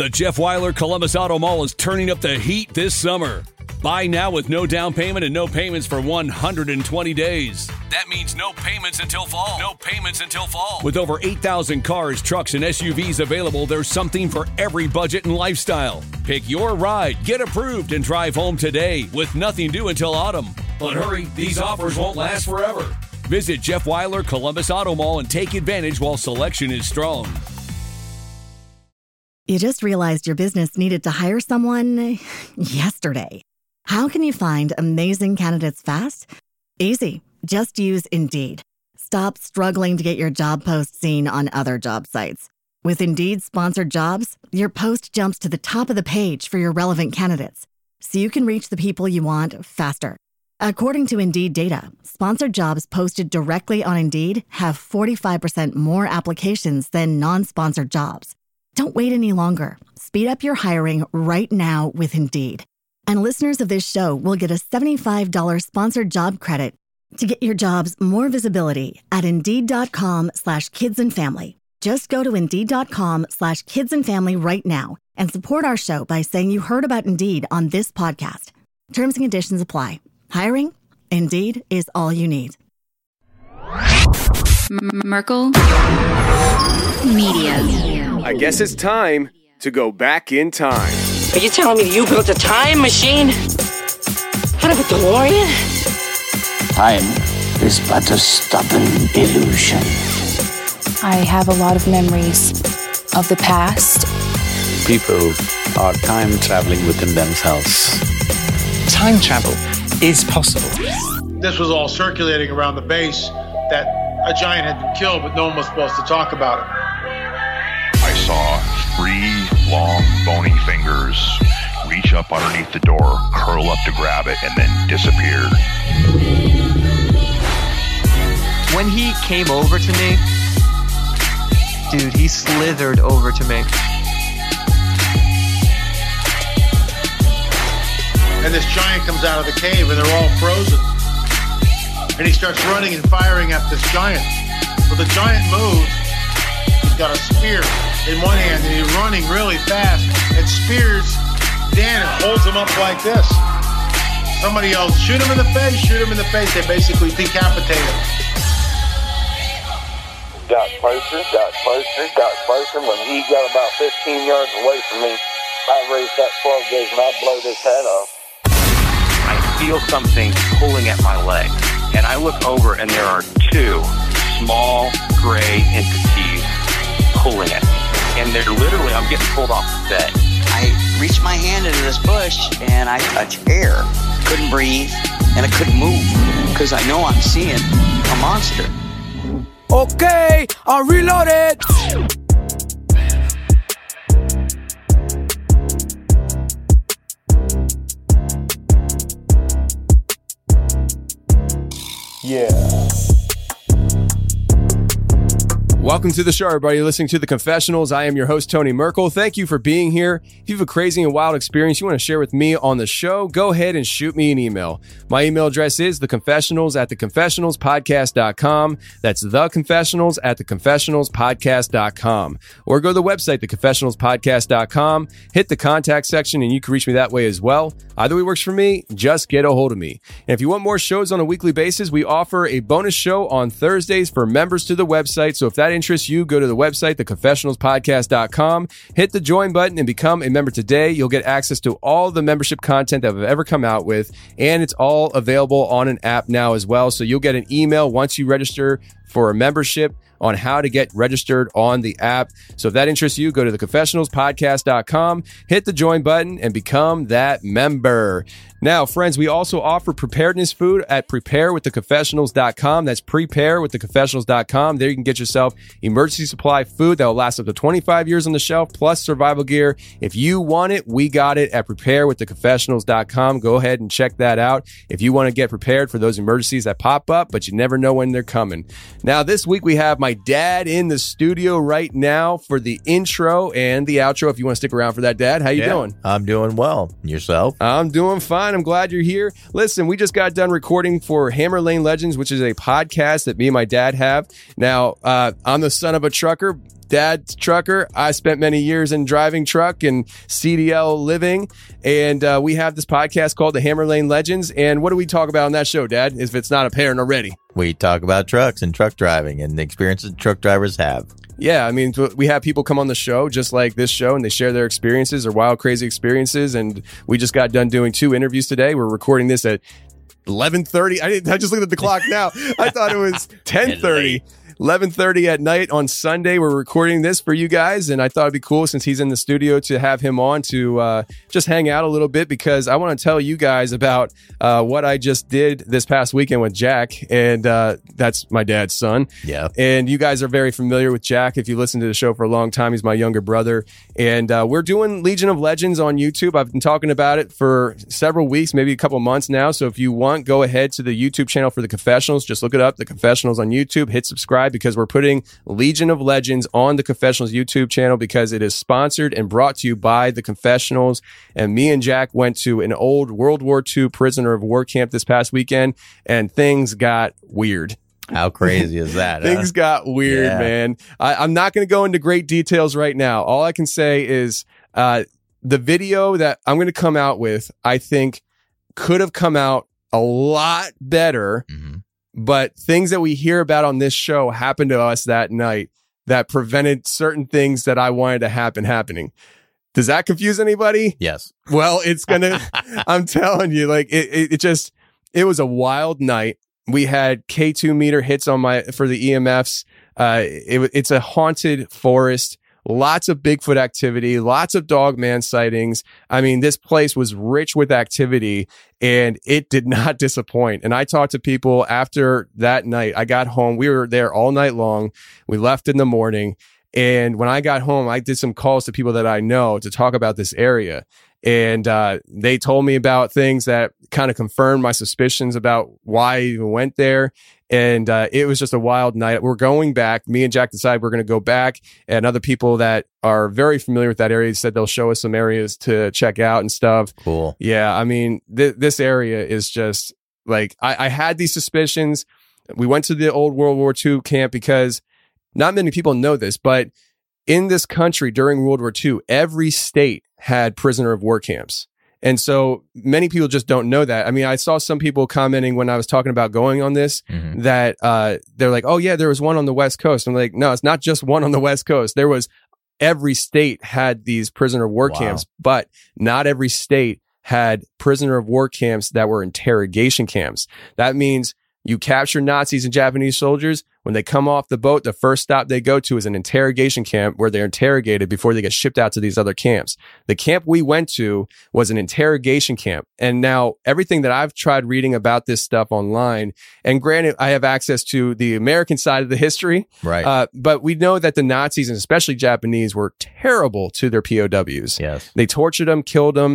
The Jeff Weiler Columbus Auto Mall is turning up the heat this summer. Buy now with no down payment and no payments for 120 days. That means no payments until fall. No payments until fall. With over 8,000 cars, trucks, and SUVs available, there's something for every budget and lifestyle. Pick your ride, get approved, and drive home today with nothing due until autumn. But hurry, these offers won't last forever. Visit Jeff Weiler Columbus Auto Mall and take advantage while selection is strong. You just realized your business needed to hire someone yesterday. How can you find amazing candidates fast? Easy. Just use Indeed. Stop struggling to get your job post seen on other job sites. With Indeed sponsored jobs, your post jumps to the top of the page for your relevant candidates, so you can reach the people you want faster. According to Indeed data, sponsored jobs posted directly on Indeed have 45% more applications than non-sponsored jobs. Don't wait any longer. Speed up your hiring right now with Indeed. And listeners of this show will get a $75 sponsored job credit to get your jobs more visibility at Indeed.com/kidsandfamily. Just go to Indeed.com/kidsandfamily right now and support our show by saying you heard about Indeed on this podcast. Terms and conditions apply. Hiring? Indeed is all you need. Merkel Media. I guess it's time to go back in time. Are you telling me you built a time machine? Out of a DeLorean? Time is but a stubborn illusion. I have a lot of memories of the past. People are time traveling within themselves. Time travel is possible. This was all circulating around the base that a giant had been killed, but no one was supposed to talk about it. I saw 3 long, bony fingers reach up underneath the door, curl up to grab it, and then disappear. When he came over to me, dude, he slithered over to me. And this giant comes out of the cave, and they're all frozen. And he starts running and firing at this giant. Well, the giant moves. He's got a spear in one hand, and he's running really fast and spears Dan and holds him up like this. Somebody yells, shoot him in the face, shoot him in the face. They basically decapitate him. Got closer. When he got about 15 yards away from me, I raised that 12 gauge and I blowed his head off. I feel something pulling at my leg, and I look over and there are 2 small gray entities pulling at me. And they're literally, I'm getting pulled off the bed. I reached my hand into this bush and I touched air. Couldn't breathe and I couldn't move because I know I'm seeing a monster. Okay, I'll reload it. Yeah. Welcome to the show, everybody. You're listening to The Confessionals. I am your host, Tony Merkel. Thank you for being here. If you have a crazy and wild experience you want to share with me on the show, go ahead and shoot me an email. My email address is theconfessionals@theconfessionalspodcast.com. That's theconfessionals@theconfessionalspodcast.com. Or go to the website, theconfessionalspodcast.com, hit the contact section, and you can reach me that way as well. Either way works for me. Just get a hold of me. And if you want more shows on a weekly basis, we offer a bonus show on Thursdays for members to the website. So if that interests you, go to the website, theconfessionalspodcast.com, hit the join button and become a member today. You'll get access to all the membership content that we've ever come out with, and it's all available on an app now as well. So you'll get an email once you register for a membership on how to get registered on the app. So if that interests you, go to theconfessionalspodcast.com, hit the join button, and become that member. Now, friends, we also offer preparedness food at preparewiththeconfessionals.com. That's preparewiththeconfessionals.com. There you can get yourself emergency supply food that will last up to 25 years on the shelf, plus survival gear. If you want it, we got it at preparewiththeconfessionals.com. Go ahead and check that out if you want to get prepared for those emergencies that pop up, but you never know when they're coming. Now, this week we have my dad in the studio right now for the intro and the outro. If you want to stick around for that, Dad, how you doing? I'm doing well. Yourself? I'm doing fine. I'm glad you're here. Listen, we just got done recording for Hammer Lane Legends, which is a podcast that me and my dad have. Now, I'm the son of a trucker. dad's trucker. I spent many years in driving truck and CDL living. And we have this podcast called The Hammer Lane Legends. And what do we talk about on that show, Dad, if it's not apparent already? We talk about trucks and truck driving and the experiences truck drivers have. Yeah, I mean, we have people come on the show just like this show, and they share their experiences, their wild, crazy experiences. And we just got done doing 2 interviews today. We're recording this at 11:30. I just looked at the clock now. I thought it was 10:30. 11:30 at night on Sunday. We're recording this for you guys, and I thought it'd be cool since he's in the studio to have him on to just hang out a little bit, because I want to tell you guys about what I just did this past weekend with Jack, and that's my dad's son. Yeah. And you guys are very familiar with Jack if you listen to the show for a long time. He's my younger brother, and we're doing Legion of Legends on YouTube. I've been talking about it for several weeks, maybe a couple months now. So if you want, go ahead to the YouTube channel for The Confessionals. Just look it up, The Confessionals on YouTube. Hit subscribe, because we're putting Legion of Legends on The Confessionals YouTube channel because it is sponsored and brought to you by The Confessionals. And me and Jack went to an old World War II prisoner of war camp this past weekend, and things got weird. How crazy is that? Things got weird, man. I'm not going to go into great details right now. All I can say is the video that I'm going to come out with, I think, could have come out a lot better. Mm-hmm. But things that we hear about on this show happened to us that night that prevented certain things that I wanted to happen happening. Does that confuse anybody? Yes. Well, it's going to, I'm telling you, like it was a wild night. We had K2 meter hits for the EMFs. It's a haunted forest. Lots of Bigfoot activity, lots of Dogman sightings. I mean, this place was rich with activity, and it did not disappoint. And I talked to people after that night. I got home. We were there all night long. We left in the morning. And when I got home, I did some calls to people that I know to talk about this area. And they told me about things that kind of confirmed my suspicions about why I even went there. And it was just a wild night. We're going back. Me and Jack decided we're going to go back. And other people that are very familiar with that area said they'll show us some areas to check out and stuff. Cool. Yeah, I mean, this area is just like, I had these suspicions. We went to the old World War II camp because not many people know this, but in this country during World War II, every state had prisoner of war camps. And so many people just don't know that. I mean, I saw some people commenting when I was talking about going on this, mm-hmm. that they're like, oh yeah, there was one on the West Coast. I'm like, no, it's not just one on the West Coast. There was, every state had these prisoner of war camps, but not every state had prisoner of war camps that were interrogation camps. That means you capture Nazis and Japanese soldiers. When they come off the boat, the first stop they go to is an interrogation camp where they're interrogated before they get shipped out to these other camps. The camp we went to was an interrogation camp. And now everything that I've tried reading about this stuff online, and granted, I have access to the American side of the history, right? But we know that the Nazis, and especially Japanese, were terrible to their POWs. Yes. They tortured them, killed them.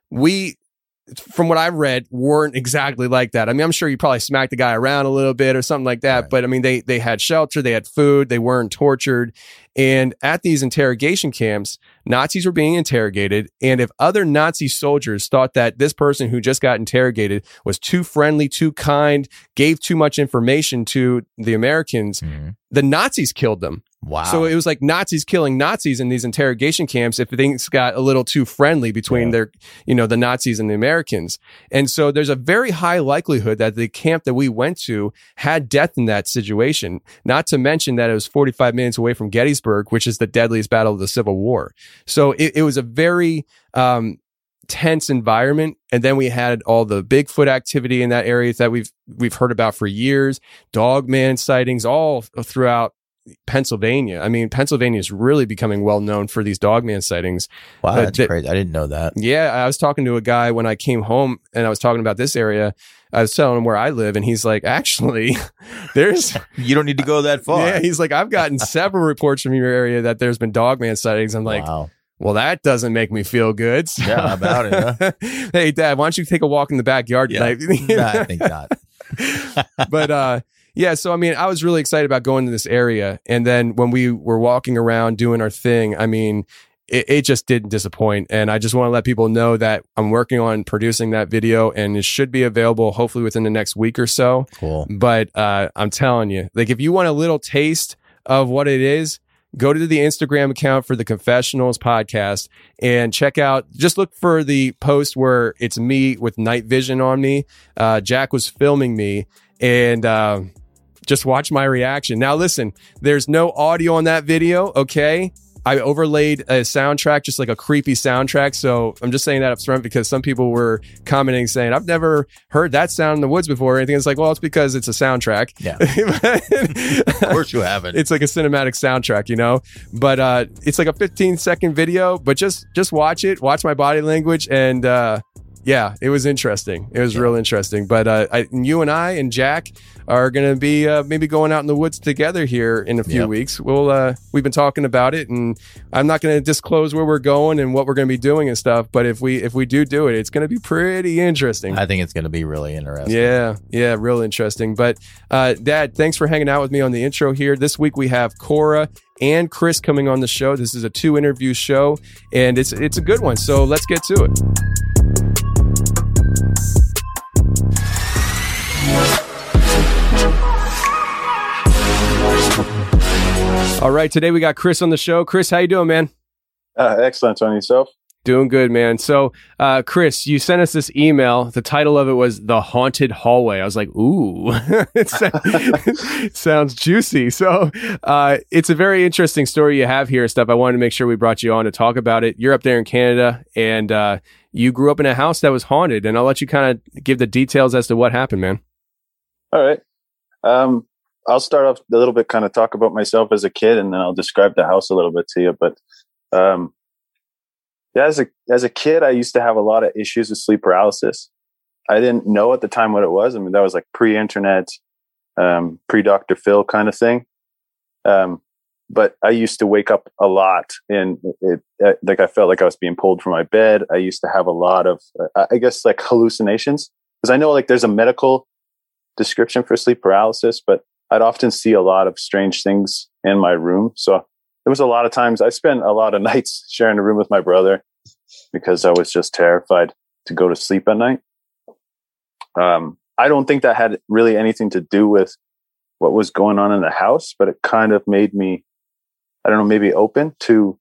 From what I've read, weren't exactly like that. I mean, I'm sure you probably smacked the guy around a little bit or something like that. Right. But I mean, they had shelter, they had food, they weren't tortured. And at these interrogation camps, Nazis were being interrogated. And if other Nazi soldiers thought that this person who just got interrogated was too friendly, too kind, gave too much information to the Americans, mm-hmm. the Nazis killed them. Wow. So it was like Nazis killing Nazis in these interrogation camps if things got a little too friendly between the Nazis and the Americans. And so there's a very high likelihood that the camp that we went to had death in that situation. Not to mention that it was 45 minutes away from Gettysburg, which is the deadliest battle of the Civil War. So it was a very tense environment. And then we had all the Bigfoot activity in that area that we've heard about for years, Dogman sightings all throughout Pennsylvania. I mean, Pennsylvania is really becoming well known for these Dogman sightings. Wow, that's crazy. I didn't know that. Yeah, I was talking to a guy when I came home and I was talking about this area. I was telling him where I live, and he's like, actually, there's... You don't need to go that far. Yeah, he's like, I've gotten several reports from your area that there's been Dogman sightings. I'm like, wow. Well, that doesn't make me feel good. So, yeah, how about it, huh? Hey, Dad, why don't you take a walk in the backyard tonight? Nah, I think not. But, yeah, so I mean, I was really excited about going to this area. And then when we were walking around doing our thing, I mean, it just didn't disappoint. And I just want to let people know that I'm working on producing that video, and it should be available hopefully within the next week or so. Cool. But I'm telling you, like, if you want a little taste of what it is, go to the Instagram account for the Confessionals podcast and check out, just look for the post where it's me with night vision on me. Jack was filming me, and just watch my reaction. Now, listen, there's no audio on that video, okay? I overlaid a soundtrack, just like a creepy soundtrack. So I'm just saying that up front because some people were commenting saying, I've never heard that sound in the woods before or anything. It's like, well, it's because it's a soundtrack. Yeah. Of course you haven't. It's like a cinematic soundtrack, you know? But it's like a 15-second video, but just watch it, watch my body language, and yeah, it was interesting. It was real interesting. But you and I and Jack are going to be maybe going out in the woods together here in a few weeks. We've been talking about it, and I'm not going to disclose where we're going and what we're going to be doing and stuff. But if we do it, it's going to be pretty interesting. I think it's going to be really interesting. Yeah, real interesting. But Dad, thanks for hanging out with me on the intro here. This week we have Cora and Chris coming on the show. This is a 2-interview show, and it's a good one. So let's get to it. All right, today we got Chris on the show. Chris, how you doing, man? Excellent. On yourself? Doing good, man. So, Chris, you sent us this email. The title of it was The Haunted Hallway. I was like, ooh, it sounds juicy. So, it's a very interesting story you have here and stuff. I wanted to make sure we brought you on to talk about it. You're up there in Canada, and you grew up in a house that was haunted, and I'll let you kind of give the details as to what happened, man. All right. I'll start off a little bit, kind of talk about myself as a kid, and then I'll describe the house a little bit to you. But yeah, as a kid, I used to have a lot of issues with sleep paralysis. I didn't know at the time what it was. I mean, that was like pre-internet, pre-Dr. Phil kind of thing. But I used to wake up a lot, and like I felt like I was being pulled from my bed. I used to have a lot of, I guess, like hallucinations, because I know like there's a medical description for sleep paralysis, but I'd often see a lot of strange things in my room. So there was a lot of times I spent a lot of nights sharing a room with my brother because I was just terrified to go to sleep at night. I don't think that had really anything to do with what was going on in the house, but it kind of made me, I don't know, maybe open to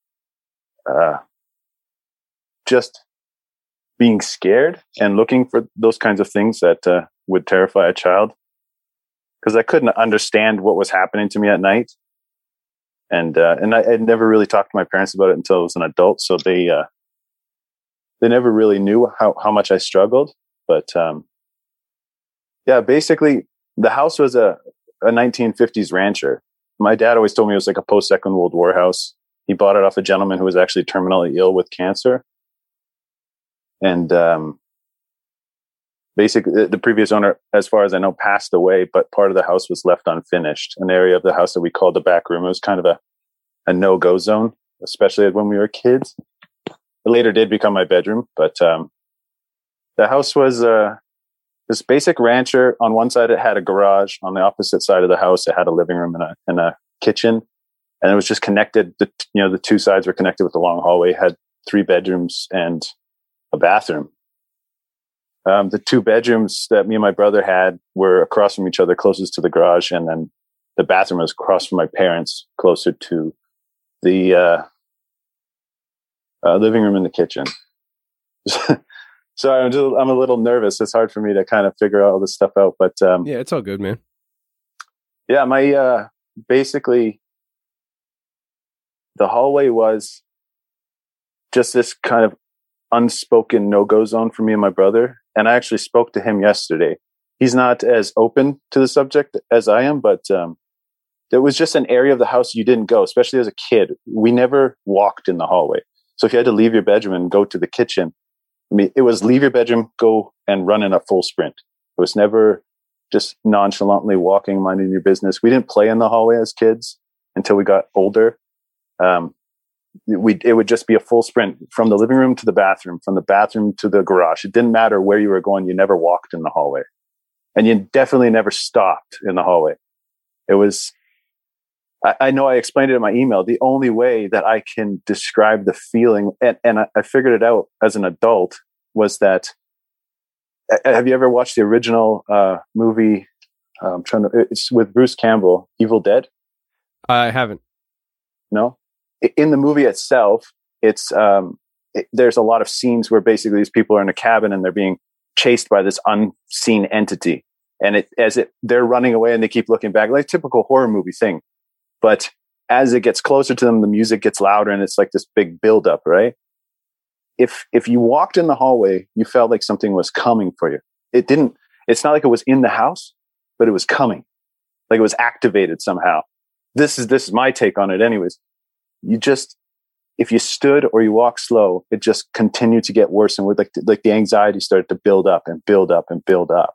just being scared and looking for those kinds of things that would terrify a child. Because I couldn't understand what was happening to me at night. And I had never really talked to my parents about it until I was an adult. So they never really knew how much I struggled. But yeah, basically the house was a 1950s rancher. My dad always told me it was like a post-Second World War house. He bought it off a gentleman who was actually terminally ill with cancer. And basically the previous owner, as far as I know, passed away, but part of the house was left unfinished. An area of the house that we called the back room. It was kind of a no-go zone, especially when we were kids. It later did become my bedroom, but the house was this basic rancher. On one side, it had a garage. On the opposite side of the house, it had a living room and a kitchen. And it was just connected. The two sides were connected with a long hallway. It had 3 bedrooms and a bathroom. The 2 bedrooms that me and my brother had were across from each other, closest to the garage. And then the bathroom was across from my parents, closer to the living room and the kitchen. So I'm a little nervous. It's hard for me to kind of figure all this stuff out. But yeah, it's all good, man. Yeah, my basically the hallway was just this kind of unspoken no-go zone for me and my brother. And I actually spoke to him yesterday. He's not as open to the subject as I am, but there was just an area of the house you didn't go, especially as a kid. We never walked in the hallway. So if you had to leave your bedroom and go to the kitchen, I mean, it was leave your bedroom, go and run in a full sprint. It was never just nonchalantly walking, minding your business. We didn't play in the hallway as kids until we got older. It would just be a full sprint from the living room to the bathroom, from the bathroom to the garage. It didn't matter where you were going. You never walked in the hallway, and you definitely never stopped in the hallway. It was, I know I explained it in my email. The only way that I can describe the feeling, and I figured it out as an adult, was that, have you ever watched the original movie? It's with Bruce Campbell, Evil Dead. I haven't. In the movie itself, it's there's a lot of scenes where basically these people are in a cabin and they're being chased by this unseen entity, and they're running away and they keep looking back, like typical horror movie thing. But as it gets closer to them, the music gets louder and it's like this big buildup, right? If you walked in the hallway, you felt like something was coming for you. It's not like it was in the house, but it was coming. Like it was activated somehow. This is my take on it anyways. If you stood or you walked slow, it just continued to get worse. And with like the anxiety started to build up and build up and build up.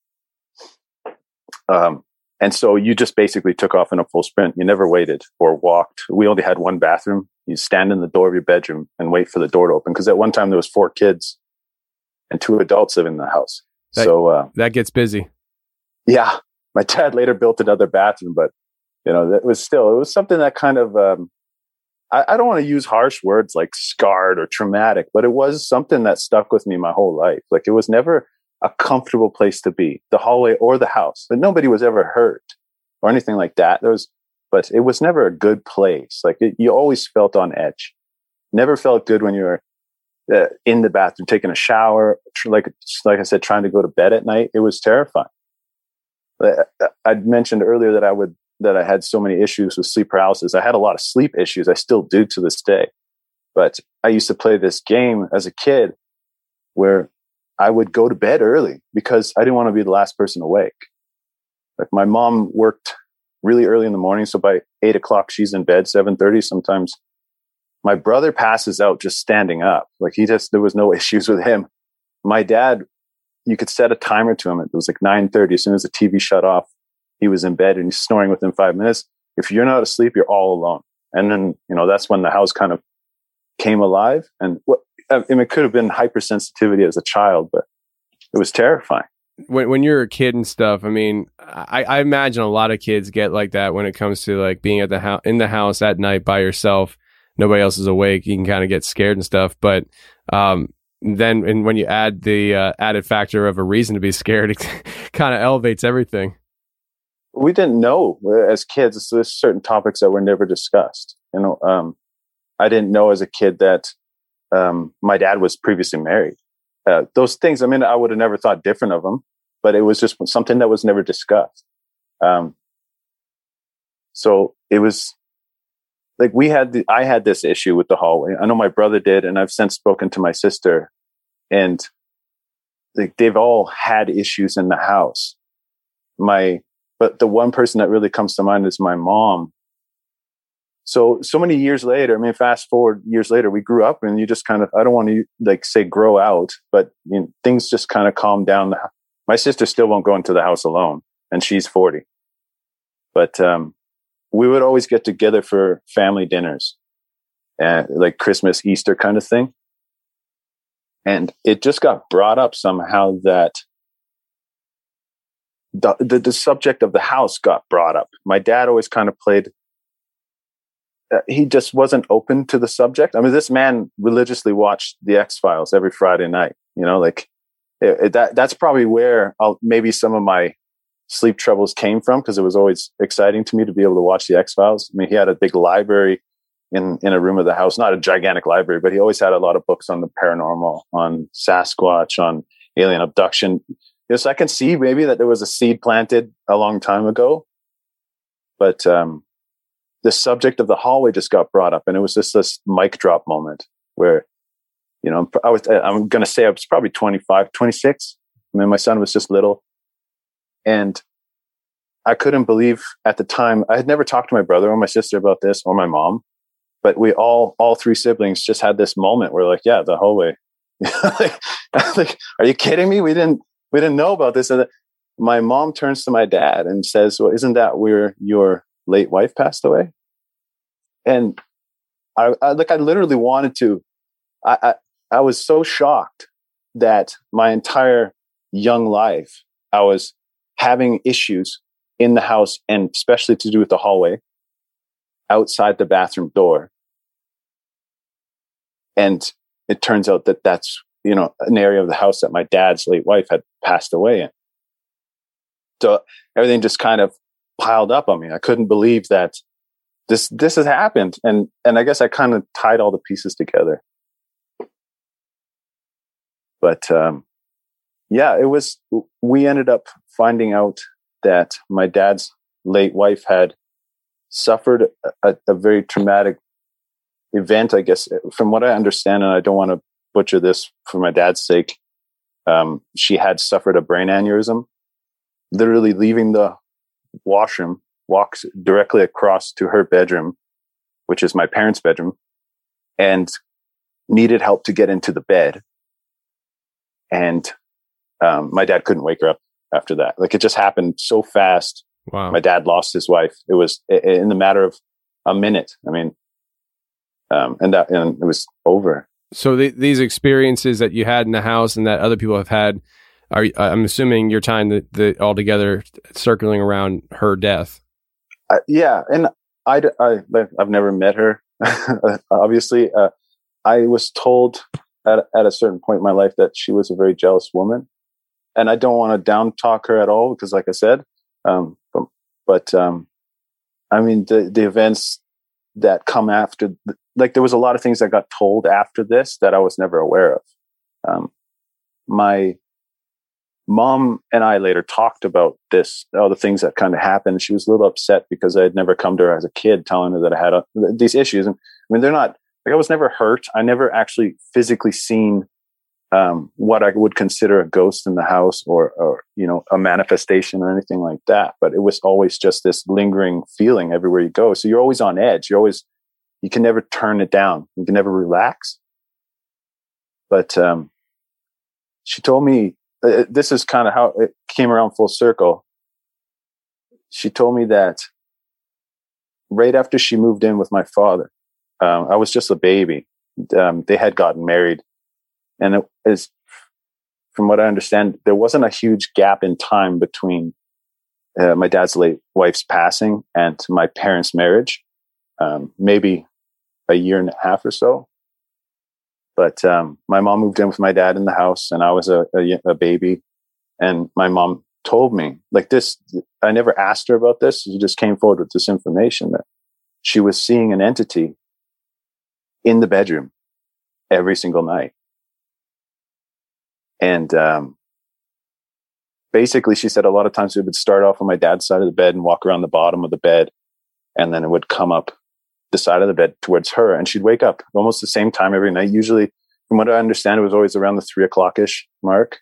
And so you just basically took off in a full sprint. You never waited or walked. We only had one bathroom. You stand in the door of your bedroom and wait for the door to open. Because at one time there was 4 kids and 2 adults living in the house. That gets busy. Yeah. My dad later built another bathroom, but it was something that kind of, I don't want to use harsh words like scarred or traumatic, but it was something that stuck with me my whole life. Like it was never a comfortable place to be, the hallway or the house. But nobody was ever hurt or anything like that. But it was never a good place. Like you always felt on edge. Never felt good when you were in the bathroom, taking a shower, like I said, trying to go to bed at night. It was terrifying. I'd mentioned earlier that I had so many issues with sleep paralysis. I had a lot of sleep issues. I still do to this day. But I used to play this game as a kid where I would go to bed early because I didn't want to be the last person awake. Like my mom worked really early in the morning. So by 8 o'clock, she's in bed, 7:30 sometimes. My brother passes out just standing up. Like there was no issues with him. My dad, you could set a timer to him. It was like 9:30. As soon as the TV shut off, he was in bed and he's snoring within 5 minutes. If you're not asleep, you're all alone. And then, that's when the house kind of came alive. And it could have been hypersensitivity as a child, but it was terrifying. When you're a kid and stuff, I mean, I imagine a lot of kids get like that when it comes to like being at in the house at night by yourself. Nobody else is awake. You can kind of get scared and stuff. But then when you add the added factor of a reason to be scared, it kind of elevates everything. We didn't know as kids. There's certain topics that were never discussed. I didn't know as a kid that my dad was previously married. Those things, I mean, I would have never thought different of him, but it was just something that was never discussed. So it was like I had this issue with the hallway. I know my brother did, and I've since spoken to my sister, and they've all had issues in the house. But the one person that really comes to mind is my mom. So many years later, I mean, fast forward years later, we grew up and you just kind of, I don't want to say grow out, but things just kind of calmed down. My sister still won't go into the house alone and she's 40. But we would always get together for family dinners, like Christmas, Easter kind of thing. And it just got brought up somehow that the subject of the house got brought up. My dad always kind of played, he just wasn't open to the subject. I mean, this man religiously watched the X-Files every Friday night, that's probably where maybe some of my sleep troubles came from, because it was always exciting to me to be able to watch the X-Files. I mean, he had a big library in a room of the house, not a gigantic library, but he always had a lot of books on the paranormal, on Sasquatch, on alien abduction. Yes, I can see maybe that there was a seed planted a long time ago, but the subject of the hallway just got brought up, and it was just this mic drop moment where, I'm going to say I was probably 25, 26. I mean, my son was just little, and I couldn't believe at the time. I had never talked to my brother or my sister about this, or my mom, but we all 3 siblings just had this moment where, like, yeah, the hallway. like, are you kidding me? We didn't know about this. And my mom turns to my dad and says, "Well, isn't that where your late wife passed away?" And I literally wanted to. I was so shocked that my entire young life I was having issues in the house, and especially to do with the hallway, outside the bathroom door. And it turns out that that's, an area of the house that my dad's late wife had passed away in. So everything just kind of piled up on me. I couldn't believe that this has happened. And I guess I kind of tied all the pieces together. But we ended up finding out that my dad's late wife had suffered a very traumatic event, I guess, from what I understand, and I don't want to butcher this for my dad's sake. She had suffered a brain aneurysm, literally leaving the washroom, walks directly across to her bedroom, which is my parents' bedroom, and needed help to get into the bed. And my dad couldn't wake her up after that. Like, it just happened so fast. Wow. My dad lost his wife. It was in the matter of a minute. I mean, and it was over. So these experiences that you had in the house and that other people have had, I'm assuming you're tying the all together, circling around her death. Yeah, and I've never met her. Obviously, I was told at a certain point in my life that she was a very jealous woman, and I don't want to down talk her at all because, like I said, but I mean the events that come after, like there was a lot of things that got told after this that I was never aware of. My mom and I later talked about this, all the things that kind of happened. She was a little upset because I had never come to her as a kid telling her that I had these issues. And I mean, they're not, like, I was never hurt. I never actually physically seen what I would consider a ghost in the house or a manifestation or anything like that. But it was always just this lingering feeling everywhere you go. So you're always on edge. You can never turn it down. You can never relax. But she told me, this is kind of how it came around full circle. She told me that right after she moved in with my father, I was just a baby. They had gotten married. And it is, from what I understand, there wasn't a huge gap in time between my dad's late wife's passing and my parents' marriage. Maybe a year and a half or so. But my mom moved in with my dad in the house, and I was a baby. And my mom told me, like this, I never asked her about this. She just came forward with this information that she was seeing an entity in the bedroom every single night. And basically, she said a lot of times we would start off on my dad's side of the bed and walk around the bottom of the bed, and then it would come up the side of the bed towards her, and she'd wake up almost the same time every night. Usually, from what I understand, it was always around the 3 o'clock-ish mark.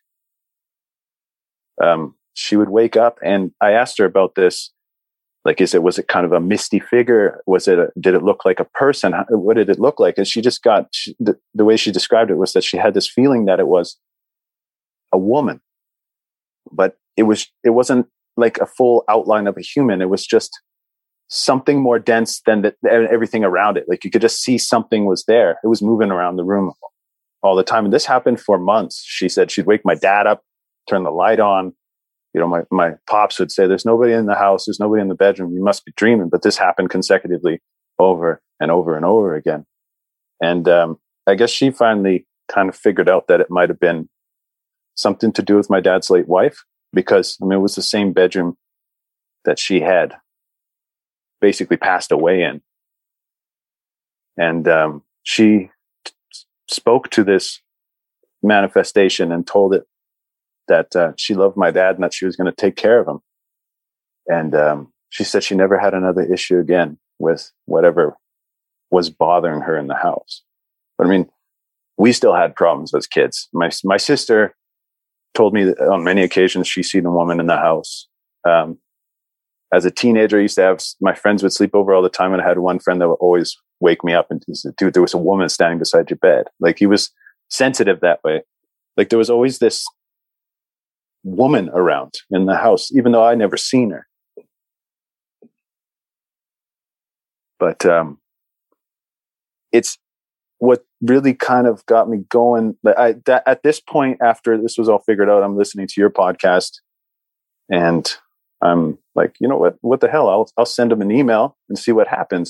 She would wake up, and I asked her about this. Like, was it kind of a misty figure? Did it look like a person? What did it look like? And she just the way she described it was that she had this feeling that it was a woman, but it wasn't like a full outline of a human. It was just something more dense than everything around it. Like, you could just see something was there. It was moving around the room all the time. And this happened for months. She said she'd wake my dad up, turn the light on. My pops would say, there's nobody in the house. There's nobody in the bedroom. You must be dreaming. But this happened consecutively over and over and over again. And I guess she finally kind of figured out that it might have been something to do with my dad's late wife, because it was the same bedroom that she had basically passed away in. And she spoke to this manifestation and told it that she loved my dad and that she was going to take care of him. And she said she never had another issue again with whatever was bothering her in the house. But we still had problems as kids. My sister told me that on many occasions she's seen a woman in the house. As a teenager, I used to have, my friends would sleep over all the time, and I had one friend that would always wake me up and he said, dude, there was a woman standing beside your bed. Like, he was sensitive that way. Like, there was always this woman around in the house, even though I never seen her. But it's what really kind of got me going. At this point, after this was all figured out, I'm listening to your podcast, and I'm like, you know what the hell? I'll send him an email and see what happens.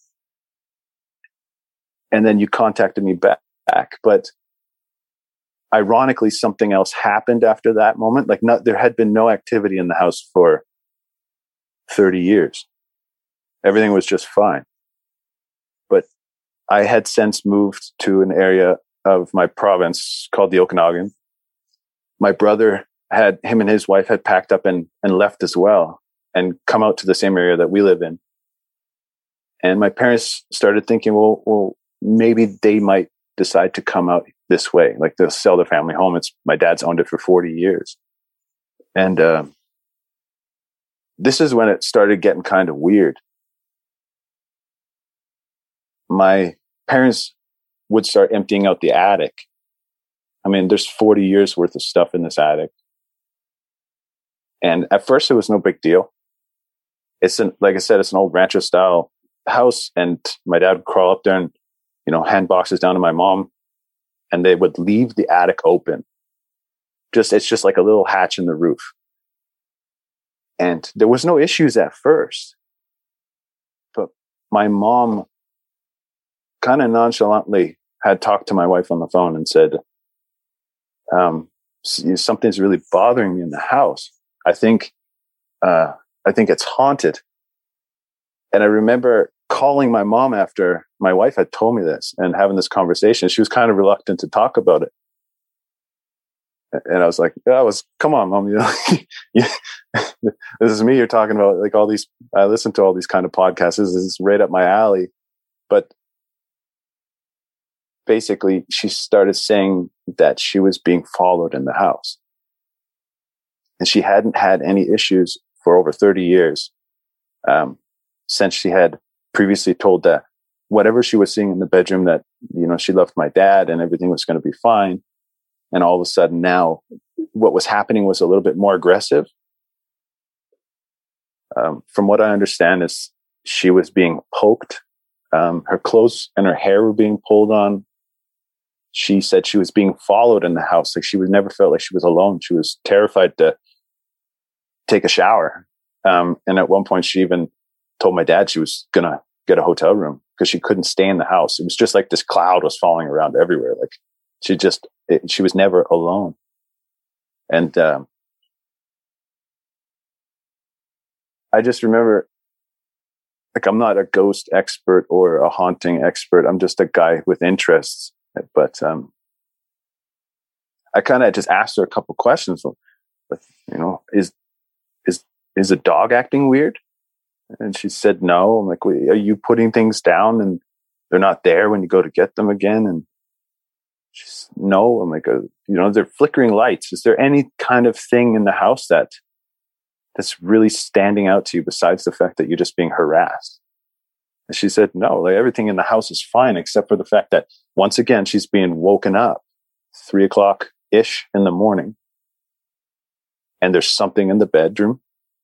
And then you contacted me back. But ironically, something else happened after that moment. Like, there had been no activity in the house for 30 years. Everything was just fine. But I had since moved to an area of my province called the Okanagan. My brother him and his wife had packed up and left as well and come out to the same area that we live in. And my parents started thinking, well, maybe they might decide to come out this way. Like they'll sell their family home. My dad's owned it for 40 years. And this is when it started getting kind of weird. My parents would start emptying out the attic. I mean, there's 40 years worth of stuff in this attic. And at first it was no big deal. Like I said, it's an old rancho style house. And my dad would crawl up there and, hand boxes down to my mom, and they would leave the attic open. It's just like a little hatch in the roof. And there was no issues at first. But my mom kind of nonchalantly had talked to my wife on the phone and said, something's really bothering me in the house. I think it's haunted. And I remember calling my mom after my wife had told me this and having this conversation. She was kind of reluctant to talk about it. And I was like, come on, Mom. This is me you're talking about. Like all these, I listen to all these kind of podcasts. This is right up my alley. But basically, she started saying that she was being followed in the house. And she hadn't had any issues for over 30 years since she had previously told that whatever she was seeing in the bedroom, that, she loved my dad and everything was going to be fine. And all of a sudden now what was happening was a little bit more aggressive. From what I understand is she was being poked. Her clothes and her hair were being pulled on. She said she was being followed in the house. Like she never felt like she was alone. She was terrified to take a shower. And at one point she even told my dad she was going to get a hotel room because she couldn't stay in the house. It was just like this cloud was falling around everywhere. Like she was never alone. And I just remember, like, I'm not a ghost expert or a haunting expert. I'm just a guy with interests. But I kind of just asked her a couple questions. Like, is the dog acting weird? And she said no. I'm like, are you putting things down and they're not there when you go to get them again? And she's no. I'm like, they're flickering lights. Is there any kind of thing in the house that's really standing out to you besides the fact that you're just being harassed? And she said, no, like everything in the house is fine, except for the fact that once again, she's being woken up 3:00-ish in the morning. And there's something in the bedroom.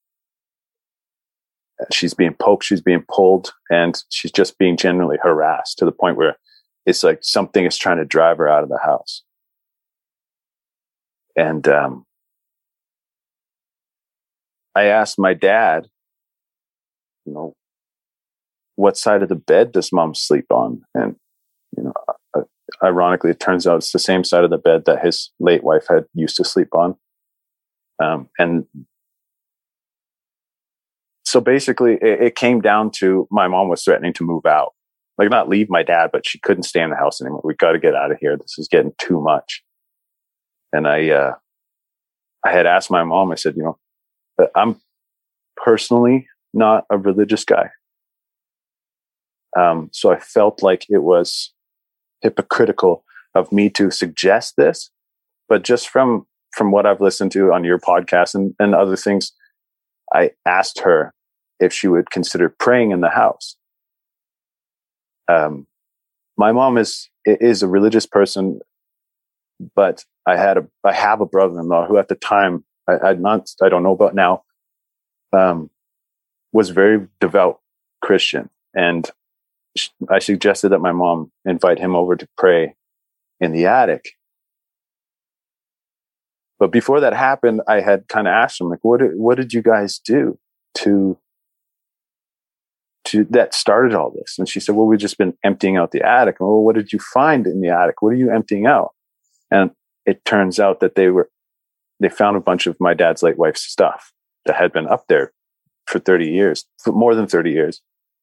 She's being poked, she's being pulled, and she's just being generally harassed to the point where it's like something is trying to drive her out of the house. And I asked my dad, what side of the bed does Mom sleep on? And, ironically, it turns out it's the same side of the bed that his late wife had used to sleep on. And so basically it came down to my mom was threatening to move out, like not leave my dad, but she couldn't stay in the house anymore. We got to get out of here. This is getting too much. And I had asked my mom, I said, I'm personally not a religious guy. So I felt like it was hypocritical of me to suggest this, but just from what I've listened to on your podcast and other things, I asked her if she would consider praying in the house. My mom is a religious person, but I have a brother-in-law who at the time, I don't know about now, was very devout Christian. And I suggested that my mom invite him over to pray in the attic. But before that happened, I had kind of asked him, like, what did you guys do to that started all this? And she said, well, we've just been emptying out the attic. And, well, what did you find in the attic? What are you emptying out? And it turns out that they found a bunch of my dad's late wife's stuff that had been up there for 30 years, for more than 30 years.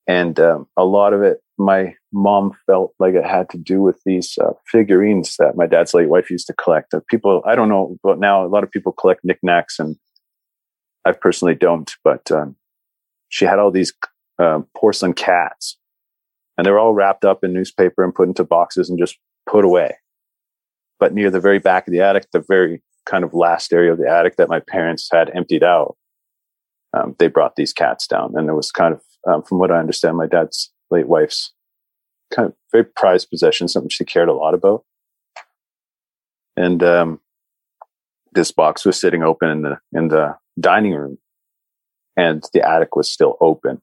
And a lot of it, my mom felt like it had to do with these figurines that my dad's late wife used to collect. People, I don't know, but now a lot of people collect knickknacks, and I personally don't. But she had all these porcelain cats, and they were all wrapped up in newspaper and put into boxes and just put away. But near the very back of the attic, the very kind of last area of the attic that my parents had emptied out, they brought these cats down. And it was kind of, from what I understand, my dad's late wife's kind of very prized possession, something she cared a lot about. And this box was sitting open in the dining room, and the attic was still open.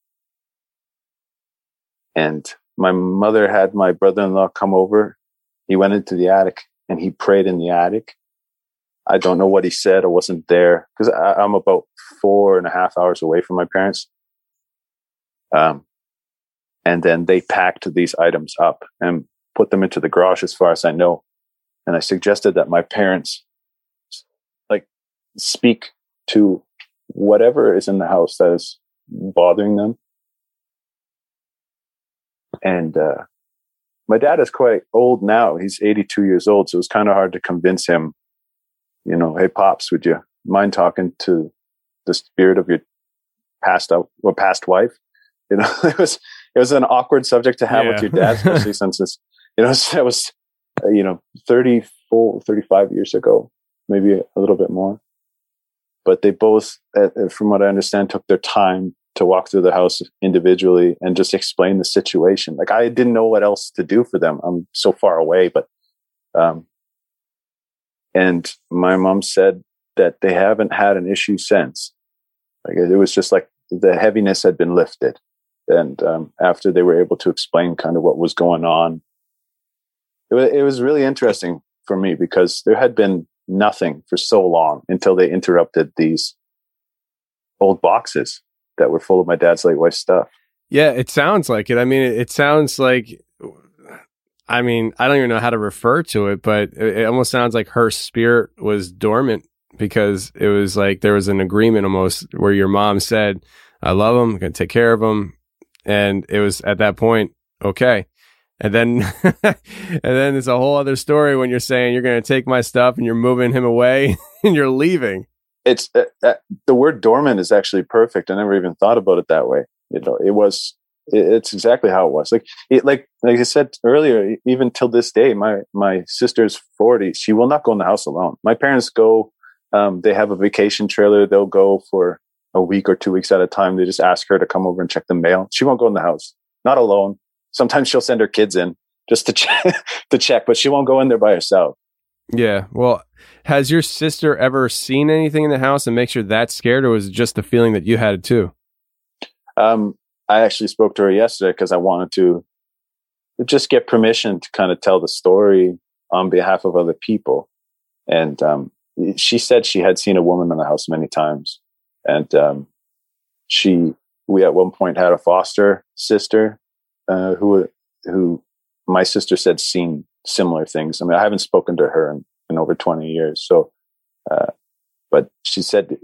And my mother had my brother-in-law come over. He went into the attic and he prayed in the attic. I don't know what he said. I wasn't there because I'm about 4.5 hours away from my parents. And then they packed these items up and put them into the garage, as far as I know. And I suggested that my parents speak to whatever is in the house that is bothering them. And my dad is quite old now. He's 82 years old. So it was kind of hard to convince him, hey, Pops, would you mind talking to the spirit of your passed wife? It was an awkward subject to have with your dad, especially since it was 35 years ago, maybe a little bit more. But they both, from what I understand, took their time to walk through the house individually and just explain the situation. Like, I didn't know what else to do for them. I'm so far away, but, and my mom said that they haven't had an issue since. Like, it was just like the heaviness had been lifted. And, after they were able to explain kind of what was going on, it was really interesting for me because there had been nothing for so long until they interrupted these old boxes that were full of my dad's late wife's stuff. Yeah, it sounds like it. I mean, it sounds like, I don't even know how to refer to it, but it almost sounds like her spirit was dormant because it was like there was an agreement almost where your mom said, I love him, I'm going to take care of him. And it was at that point, okay. And then, it's a whole other story when you're saying you're going to take my stuff and you're moving him away and you're leaving. It's the word dormant is actually perfect. I never even thought about it that way. It's exactly how it was. Like I said earlier, even till this day, my sister's 40. She will not go in the house alone. My parents go, they have a vacation trailer. They'll go for a week or 2 weeks at a time. They just ask her to come over and check the mail. She won't go in the house, not alone. Sometimes she'll send her kids in just to check, but she won't go in there by herself. Yeah. Well, has your sister ever seen anything in the house and makes her that scared, or was it just the feeling that you had too? I actually spoke to her yesterday because I wanted to just get permission to kind of tell the story on behalf of other people. And she said she had seen a woman in the house many times. And we at one point had a foster sister who my sister said seen similar things. I mean, I haven't spoken to her in over 20 years. So, but she said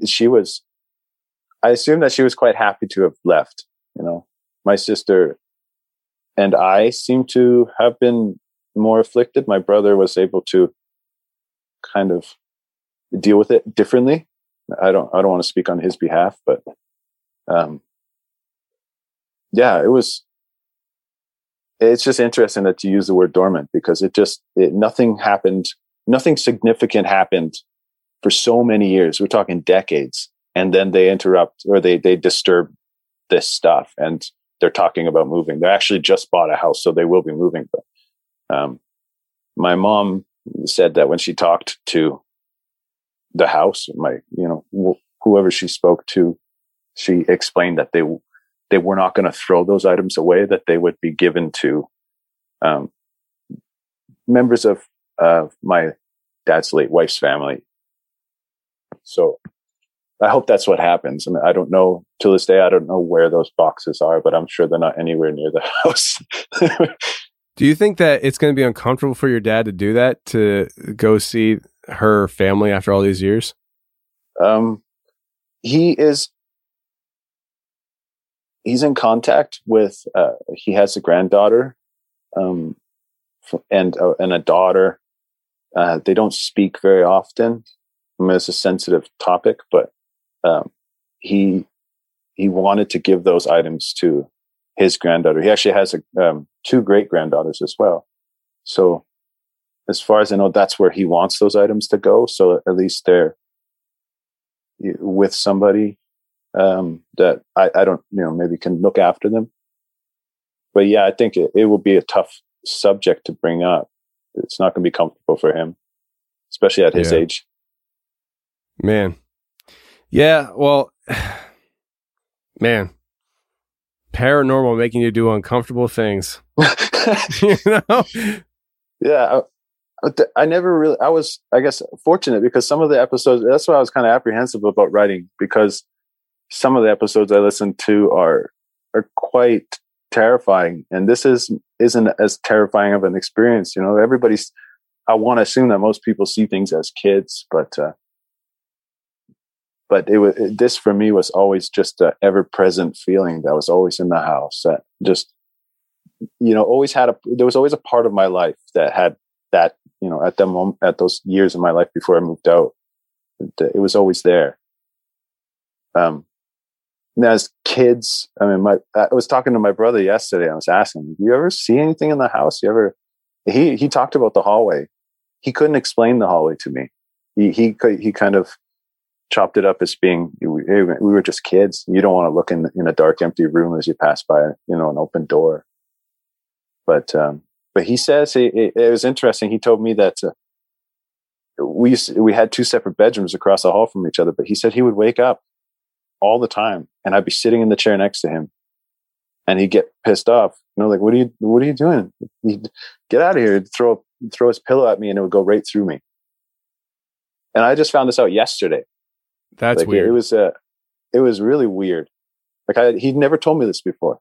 I assume that she was quite happy to have left. My sister and I seem to have been more afflicted. My brother was able to kind of deal with it differently. I don't want to speak on his behalf, but, it's just interesting that you use the word dormant because nothing significant happened for so many years. We're talking decades. And then they interrupt or they disturb this stuff and they're talking about moving. They actually just bought a house, so they will be moving. But my mom said that when she talked to the house, whoever she spoke to, she explained that they were not going to throw those items away, that they would be given to members of my dad's late wife's family. So I hope that's what happens. I mean, I don't know till this day. I don't know where those boxes are, but I'm sure they're not anywhere near the house. Do you think that it's going to be uncomfortable for your dad to do that, to go see her family after all these years? he's in contact with, he has a granddaughter, and a daughter. They don't speak very often. I mean, it's a sensitive topic, but he wanted to give those items to his granddaughter. He actually has 2 great granddaughters as well. So as far as I know, that's where he wants those items to go. So at least they're with somebody that I don't, maybe can look after them. But yeah, I think it will be a tough subject to bring up. It's not going to be comfortable for him, especially at his age. Man. Yeah. Well, man, paranormal making you do uncomfortable things. Yeah. I never really, I was, I guess, fortunate because some of the episodes, that's why I was kind of apprehensive about writing, because some of the episodes I listened to are quite terrifying. And this isn't as terrifying of an experience. Everybody's, I want to assume that most people see things as kids, but this for me was always just an ever-present feeling that was always in the house, that just, always there was always a part of my life that had that, at the moment, at those years of my life before I moved out, it was always there. And as kids, I was talking to my brother yesterday. I was asking, "Do you ever see anything in the house? He talked about the hallway. He couldn't explain the hallway to me. He kind of chopped it up as being, we were just kids. You don't want to look in a dark, empty room as you pass by, an open door. But he says it was interesting. He told me that we had 2 separate bedrooms across the hall from each other. But he said he would wake up all the time, and I'd be sitting in the chair next to him, and he'd get pissed off. Like, what are you doing? He'd get out of here. He'd throw his pillow at me, and it would go right through me. And I just found this out yesterday. That's weird. It was really weird. He'd never told me this before.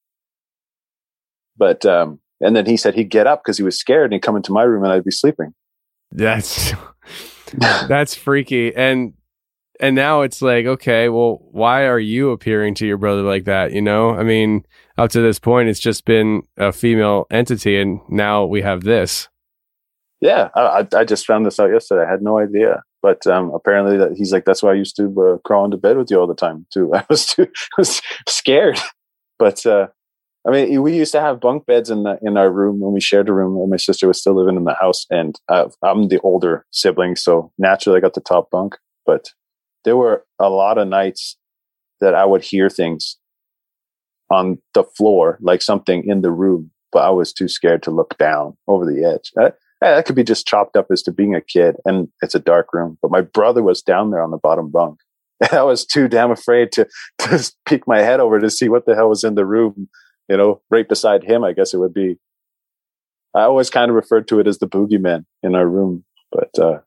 But and then he said he'd get up because he was scared, and he'd come into my room, and I'd be sleeping. That's freaky. And now it's like, okay, well, why are you appearing to your brother like that? Up to this point, it's just been a female entity, and now we have this. Yeah, I just found this out yesterday. I had no idea. But apparently he's like, that's why I used to crawl into bed with you all the time too. I was scared. But we used to have bunk beds in our room when we shared a room when my sister was still living in the house. And I'm the older sibling, so naturally I got the top bunk. But there were a lot of nights that I would hear things on the floor, like something in the room, but I was too scared to look down over the edge. That could be just chopped up as to being a kid, and it's a dark room. But my brother was down there on the bottom bunk. And I was too damn afraid to peek my head over to see what the hell was in the room, right beside him, I guess it would be. I always kind of referred to it as the boogeyman in our room. But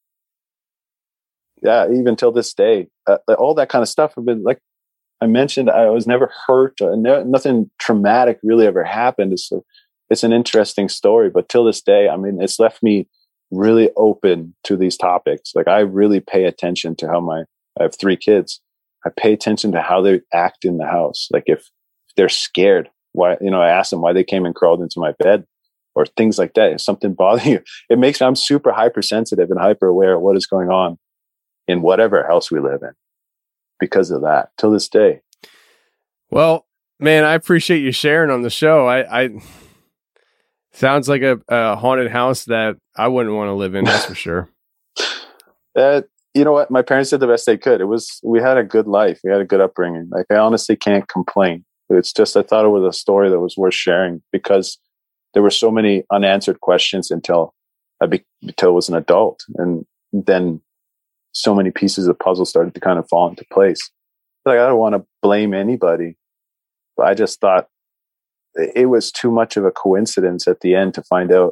yeah, even till this day, all that kind of stuff have been, like I mentioned, I was never hurt. Nothing traumatic really ever happened. It's an interesting story, but till this day, it's left me really open to these topics. Like, I really pay attention to how I have 3 kids. I pay attention to how they act in the house. Like, if they're scared, why, I ask them why they came and crawled into my bed or things like that. If something bothers you, it makes me, I'm super hypersensitive and hyper aware of what is going on in whatever house we live in because of that till this day. Well, man, I appreciate you sharing on the show. I sounds like a haunted house that I wouldn't want to live in. That's for sure. You know what? My parents did the best they could. We had a good life. We had a good upbringing. Like, I honestly can't complain. It's just, I thought it was a story that was worth sharing because there were so many unanswered questions until I was an adult. And then so many pieces of the puzzle started to kind of fall into place. Like, I don't want to blame anybody, but I just thought it was too much of a coincidence at the end to find out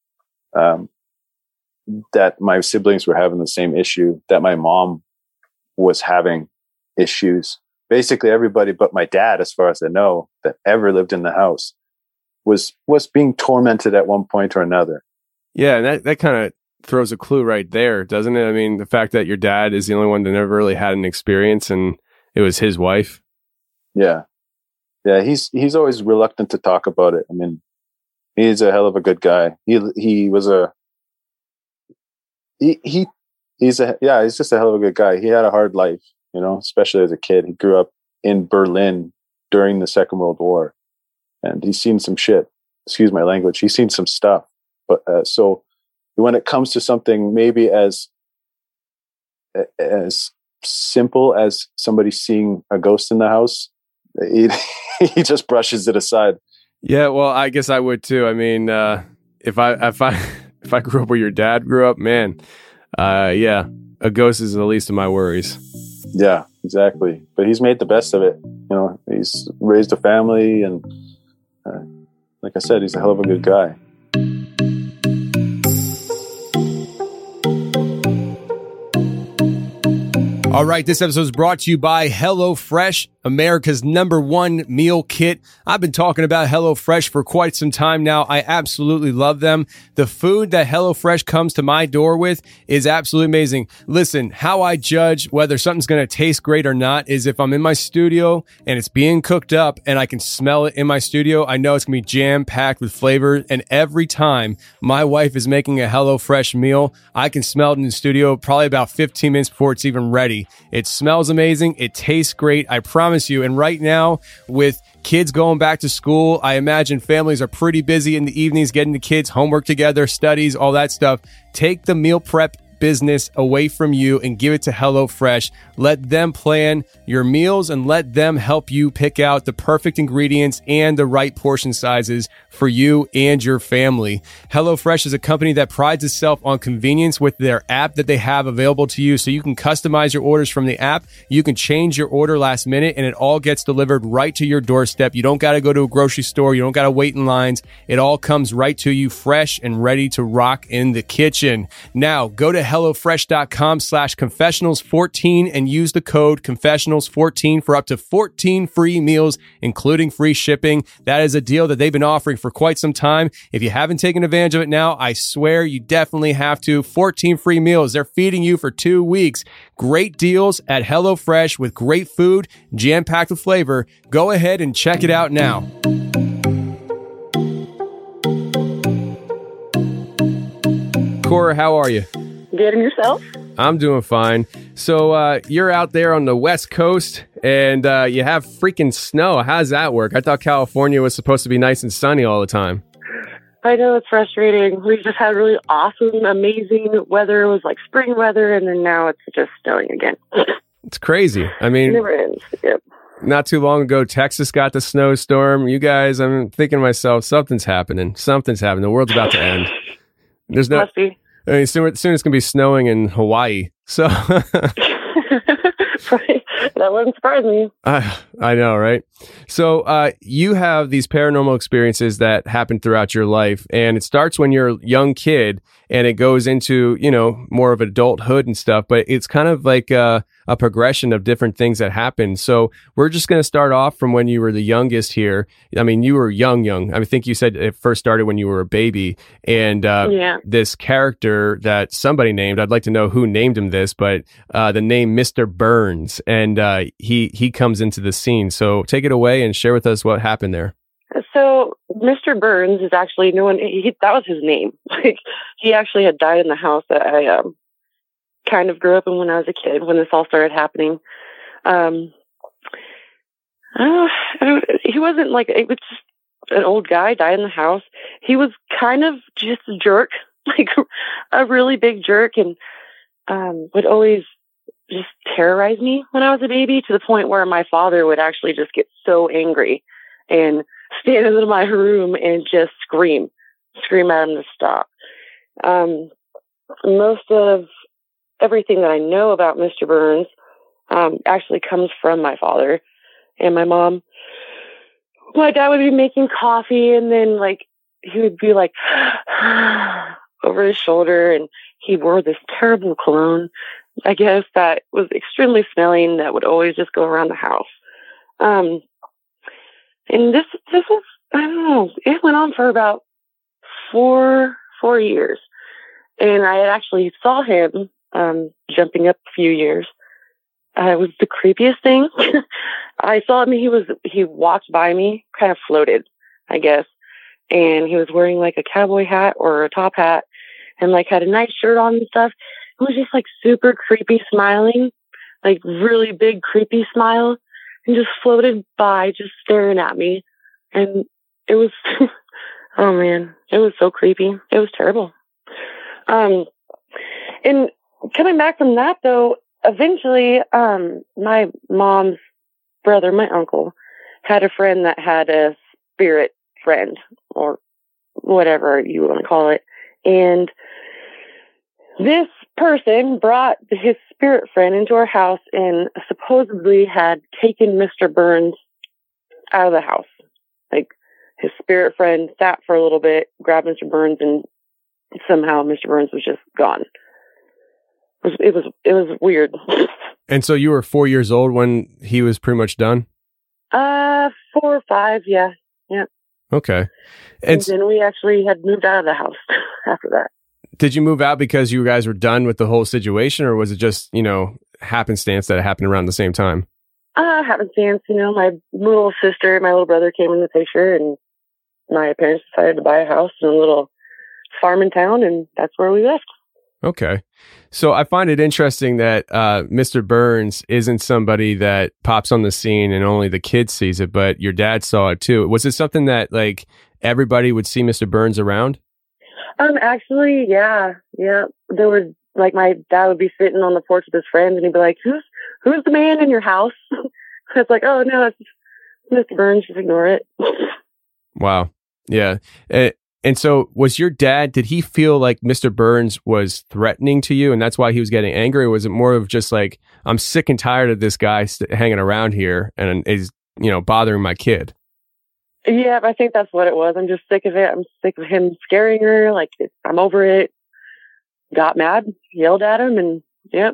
that my siblings were having the same issue, that my mom was having issues. Basically, everybody but my dad, as far as I know, that ever lived in the house was being tormented at one point or another. Yeah, and that kind of throws a clue right there, doesn't it? The fact that your dad is the only one that never really had an experience, and it was his wife. Yeah. Yeah, he's always reluctant to talk about it. I mean, he's a hell of a good guy. He's just a hell of a good guy. He had a hard life, especially as a kid. He grew up in Berlin during the Second World War, and he's seen some shit. Excuse my language. He's seen some stuff. But so when it comes to something maybe as simple as somebody seeing a ghost in the house, he just brushes it aside. Yeah, well, I guess I would too. I mean, if I grew up where your dad grew up, man, yeah, a ghost is the least of my worries. Yeah, exactly. But he's made the best of it. He's raised a family, and like I said, he's a hell of a good guy. All right, this episode is brought to you by HelloFresh, America's #1 meal kit. I've been talking about HelloFresh for quite some time now. I absolutely love them. The food that HelloFresh comes to my door with is absolutely amazing. Listen, how I judge whether something's going to taste great or not is if I'm in my studio and it's being cooked up and I can smell it in my studio, I know it's going to be jam-packed with flavor. And every time my wife is making a HelloFresh meal, I can smell it in the studio probably about 15 minutes before it's even ready. It smells amazing. It tastes great. I promise you. And right now, with kids going back to school, I imagine families are pretty busy in the evenings getting the kids homework together, studies, all that stuff. Take the meal prep business away from you and give it to HelloFresh. Let them plan your meals and let them help you pick out the perfect ingredients and the right portion sizes for you and your family. HelloFresh is a company that prides itself on convenience with their app that they have available to you, so you can customize your orders from the app. You can change your order last minute and it all gets delivered right to your doorstep. You don't got to go to a grocery store. You don't got to wait in lines. It all comes right to you, fresh and ready to rock in the kitchen. Now, go to HelloFresh.com/confessionals14 and use the code confessionals14 for up to 14 free meals, including free shipping. That is a deal that they've been offering for quite some time. If you haven't taken advantage of it now, I swear you definitely have to. 14 free meals. They're feeding you for 2 weeks. Great deals at HelloFresh with great food, jam-packed with flavor. Go ahead and check it out now. Cora, how are you? Good, and yourself? I'm doing fine. So you're out there on the West Coast and you have freaking snow. How does that work? I thought California was supposed to be nice and sunny all the time. I know, it's frustrating. We just had really awesome, amazing weather. It was like spring weather, and then now it's just snowing again. It's crazy. I mean, it never ends. Yep. Not too long ago, Texas got the snowstorm. You guys, I'm thinking to myself, something's happening. Something's happening. The world's about to end. There's no... Must be. I mean, soon it's going to be snowing in Hawaii. So, right. That wouldn't surprise me. I know, right? So, you have these paranormal experiences that happen throughout your life, and it starts when you're a young kid, and it goes into, more of adulthood and stuff. But it's kind of like a progression of different things that happen. So, we're just going to start off from when you were the youngest here. I mean, you were young. I think you said it first started when you were a baby, and this character that somebody named, I'd like to know who named him this, but the name Mr. Burns, and he comes into the scene. So take it away and share with us what happened there. So Mr. Burns is actually that was his name. Like, he actually had died in the house that I kind of grew up in when I was a kid, when this all started happening. He wasn't like, it was just an old guy died in the house. He was kind of just a jerk, like a really big jerk, and would always just terrorize me when I was a baby, to the point where my father would actually just get so angry and stand in my room and just scream at him to stop. Most of everything that I know about Mr. Burns actually comes from my father and my mom. My dad would be making coffee, and then he would be over his shoulder, and he wore this terrible cologne, I guess, that was extremely smelling, that would always just go around the house. And this was, I don't know, it went on for about four years. And I actually saw him jumping up a few years. It was the creepiest thing. I saw him. He walked by me, kind of floated, I guess. And he was wearing like a cowboy hat or a top hat and like had a nice shirt on and stuff. It was just like super creepy smiling, like really big creepy smile, and just floated by, just staring at me. And it was, oh man, it was so creepy. It was terrible. And coming back from that though, eventually, my mom's brother, my uncle, had a friend that had a spirit friend or whatever you want to call it. And this person brought his spirit friend into our house and supposedly had taken Mr. Burns out of the house. Like his spirit friend sat for a little bit, grabbed Mr. Burns, and somehow Mr. Burns was just gone. It was weird. And so you were 4 years old when he was pretty much done? 4 or 5, yeah. Okay. And then we actually had moved out of the house after that. Did you move out because you guys were done with the whole situation, or was it just, happenstance that it happened around the same time? Happenstance, my little sister and my little brother came in the picture, and my parents decided to buy a house in a little farm in town, and that's where we left. Okay. So I find it interesting that Mr. Burns isn't somebody that pops on the scene and only the kid sees it, but your dad saw it too. Was it something that like everybody would see Mr. Burns around? Actually, yeah. There would, like, my dad would be sitting on the porch with his friends, and he'd be like, "Who's the man in your house?" It's like, "Oh no, it's Mr. Burns. Just ignore it." Wow. Yeah. And so was your dad, did he feel like Mr. Burns was threatening to you and that's why he was getting angry? Or was it more of just like, I'm sick and tired of this guy hanging around here and is, bothering my kid? Yeah, I think that's what it was. I'm just sick of it. I'm sick of him scaring her. Like, I'm over it. Got mad, yelled at him, and yep.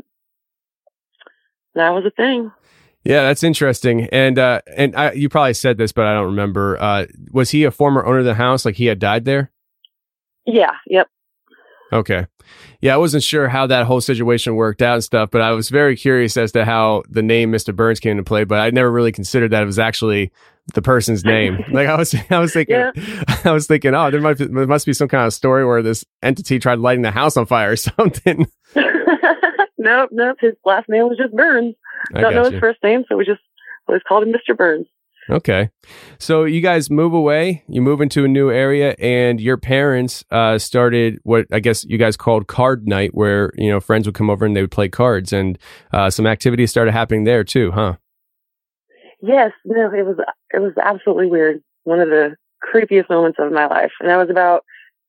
That was a thing. Yeah, that's interesting. And you probably said this, but I don't remember. Was he a former owner of the house? Like he had died there? Yeah. Yep. Okay. Yeah, I wasn't sure how that whole situation worked out and stuff, but I was very curious as to how the name Mr. Burns came into play, but I never really considered that it was actually the person's name. Like I was thinking, Yeah. oh, there must be some kind of story where this entity tried lighting the house on fire or something. Nope. His last name was just Burns. Don't know his first name, so we always called him Mr. Burns. Okay. So you guys move away, you move into a new area, and your parents started what I guess you guys called card night, where, friends would come over and they would play cards, and some activities started happening there too, huh? Yes. No, it was absolutely weird. One of the creepiest moments of my life. And I was about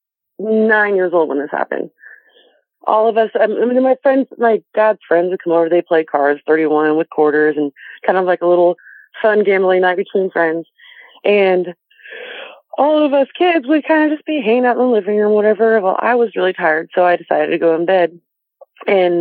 9 years old when this happened. All of us, my dad's friends would come over, they played cards, 31 with quarters, and kind of like a little fun gambling night between friends. And all of us kids would kind of just be hanging out in the living room, whatever. Well, I was really tired, so I decided to go in bed. And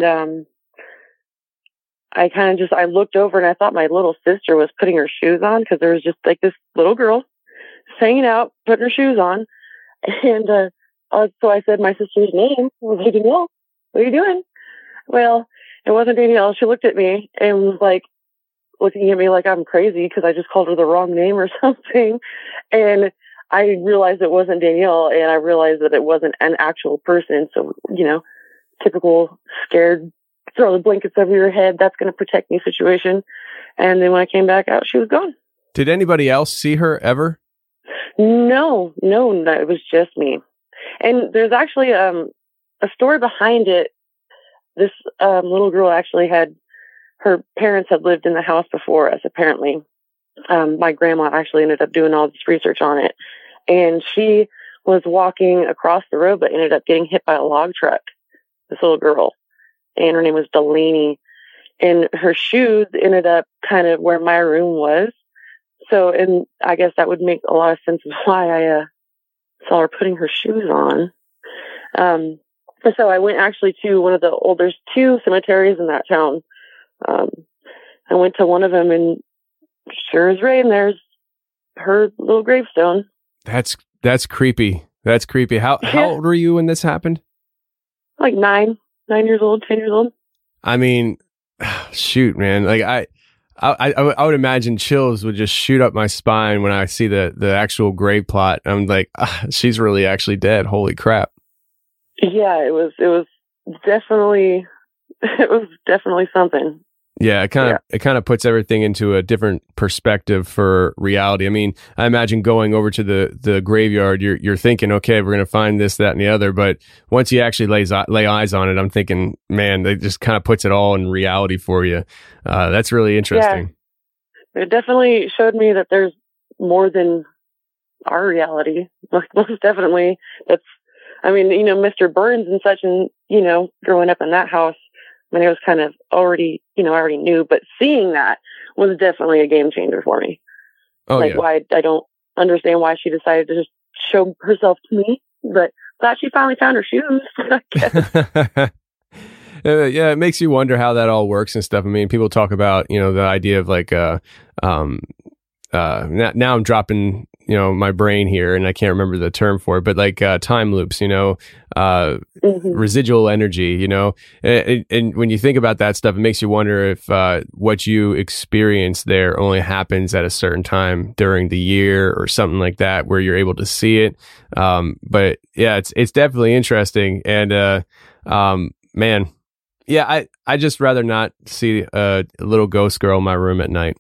I looked over and I thought my little sister was putting her shoes on, because there was just like this little girl hanging out, putting her shoes on. And so I said my sister's name. I was like, "Danielle, what are you doing?" Well, it wasn't Danielle. She looked at me and was like, looking at me like I'm crazy because I just called her the wrong name or something. And I realized it wasn't Danielle, and I realized that it wasn't an actual person. So, typical scared, throw the blankets over your head, that's going to protect me situation. And then when I came back out, she was gone. Did anybody else see her ever? No, it was just me. And there's actually a story behind it. This little girl actually her parents had lived in the house before us, apparently. My grandma actually ended up doing all this research on it. And she was walking across the road, but ended up getting hit by a log truck, this little girl. And her name was Delaney. And her shoes ended up kind of where my room was. So, and I guess that would make a lot of sense of why I saw her putting her shoes on. So I went actually to there's 2 cemeteries in that town. I went to one of them, and sure as rain, there's her little gravestone. That's creepy. That's creepy. How old were you when this happened? Like 9 years old, 10 years old. I mean, shoot, man. Like I would imagine chills would just shoot up my spine when I see the actual grave plot. I'm like, she's really actually dead. Holy crap. Yeah, it was definitely something. Yeah, it kind of puts everything into a different perspective for reality. I mean, I imagine going over to the graveyard, you're thinking, okay, we're going to find this, that, and the other. But once you actually lay eyes on it, I'm thinking, man, it just kind of puts it all in reality for you. That's really interesting. Yeah. It definitely showed me that there's more than our reality. Most definitely. Mr. Burns and such, and, growing up in that house, I mean, it was kind of already, I already knew, but seeing that was definitely a game changer for me. Oh, yeah. Why I don't understand why she decided to just show herself to me, but glad she finally found her shoes, I guess. Yeah, it makes you wonder how that all works and stuff. I mean, people talk about, the idea of like, now I'm dropping, my brain here and I can't remember the term for it, but like time loops, residual energy, and when you think about that stuff, it makes you wonder if what you experience there only happens at a certain time during the year or something like that, where you're able to see it. But yeah, it's definitely interesting. And man, yeah, I just rather not see a little ghost girl in my room at night.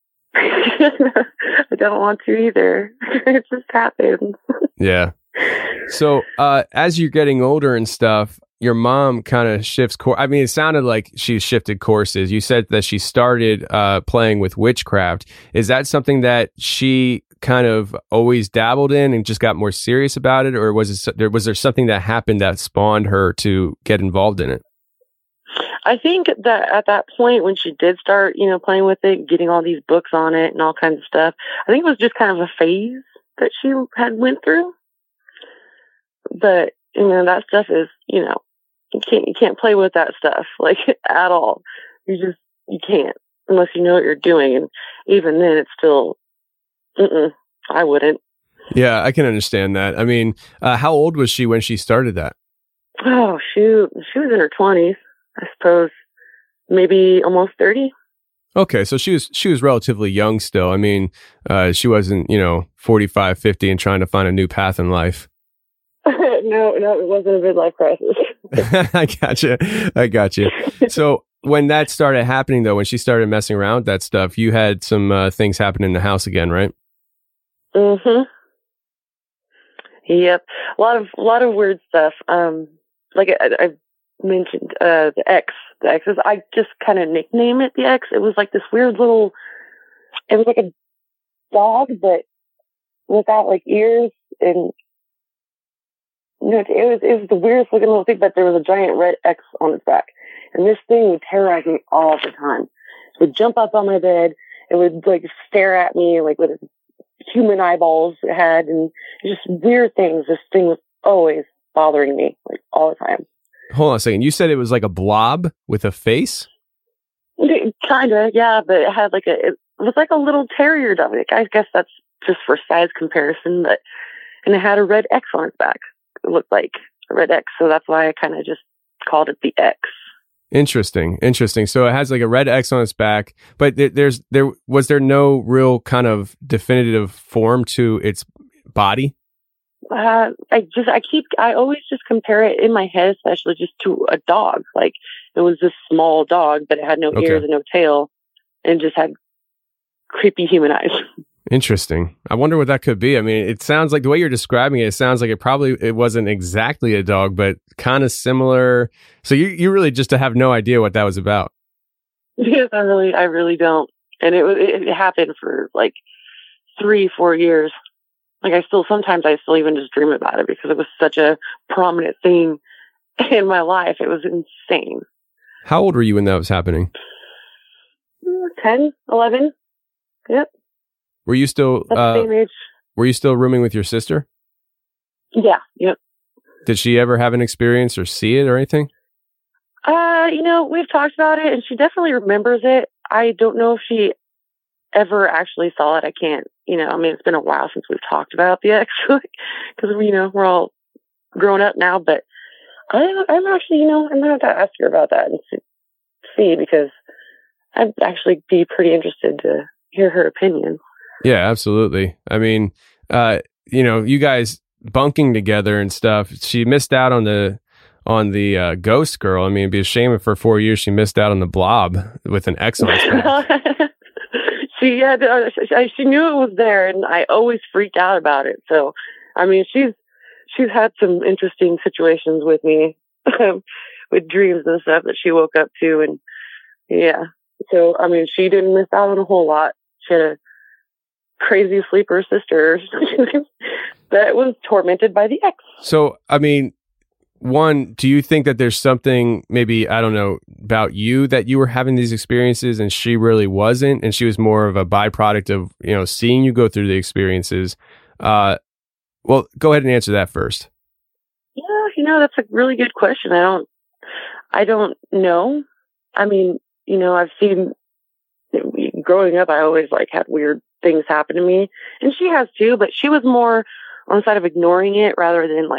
I don't want to either. It just happens. Yeah. So as you're getting older and stuff, your mom kind of shifts course. I mean, it sounded like she shifted courses. You said that she started playing with witchcraft. Is that something that she kind of always dabbled in and just got more serious about it, or was there something that happened that spawned her to get involved in it? I think that at that point when she did start, playing with it, getting all these books on it and all kinds of stuff, I think it was just kind of a phase that she had went through. But, that stuff is, you can't play with that stuff, like, at all. You can't, unless you know what you're doing. And even then, it's still, I wouldn't. Yeah, I can understand that. I mean, how old was she when she started that? Oh, shoot. She was in her 20s. I suppose maybe almost 30. Okay, so she was relatively young still. I mean, she wasn't, 45, 50 and trying to find a new path in life. No, it wasn't a midlife crisis. I gotcha. So when that started happening, though, when she started messing around with that stuff, you had some things happen in the house again, right? Mm-hmm. Yep. A lot of weird stuff. Like I mentioned the X's. I just kind of nickname it the X. It was like this weird little. It was like a dog, but without like ears, and it was the weirdest looking little thing. But there was a giant red X on its back, and this thing would terrorize me all the time. It would jump up on my bed. It would like stare at me like with its human eyeballs it had, and just weird things. This thing was always bothering me like all the time. Hold on a second. You said it was like a blob with a face? Kinda, yeah, but it had it was like a little terrier dog. I guess that's just for size comparison, and it had a red X on its back. It looked like a red X, so that's why I kind of just called it the X. Interesting. So it has like a red X on its back, but was there no real kind of definitive form to its body? I always just compare it in my head, especially just to a dog. Like it was this small dog, but it had no ears and no tail, and just had creepy human eyes. Interesting. I wonder what that could be. I mean, it sounds like the way you're describing it sounds like it wasn't exactly a dog, but kind of similar. So you really just have no idea what that was about. Yes, I really don't. And it happened for like 3-4 years. Like I still even just dream about it because it was such a prominent thing in my life. It was insane. How old were you when that was happening? 10, 11. Yep. Were you still same age. Were you still rooming with your sister? Yeah. Yep. Did she ever have an experience or see it or anything? We've talked about it, and she definitely remembers it. I don't know if she ever actually saw it. I can't. It's been a while since we've talked about the X, because we're all grown up now. But I'm actually, I'm gonna have to ask her about that and see, because I'd actually be pretty interested to hear her opinion. Yeah, absolutely. I mean, you guys bunking together and stuff. She missed out on the Ghost Girl. I mean, it'd be a shame if for 4 years she missed out on the Blob with an X on its back. She knew it was there, and I always freaked out about it. So, I mean, she's had some interesting situations with me, with dreams and stuff that she woke up to, and yeah. So, I mean, she didn't miss out on a whole lot. She had a crazy sleeper sister that was tormented by the ex. So, I mean, one, do you think that there's something maybe, I don't know, about you that you were having these experiences and she really wasn't, and she was more of a byproduct of, seeing you go through the experiences? Well, go ahead and answer that first. Yeah, that's a really good question. I don't know. I mean, I've seen, growing up, I always had weird things happen to me, and she has too, but she was more on the side of ignoring it rather than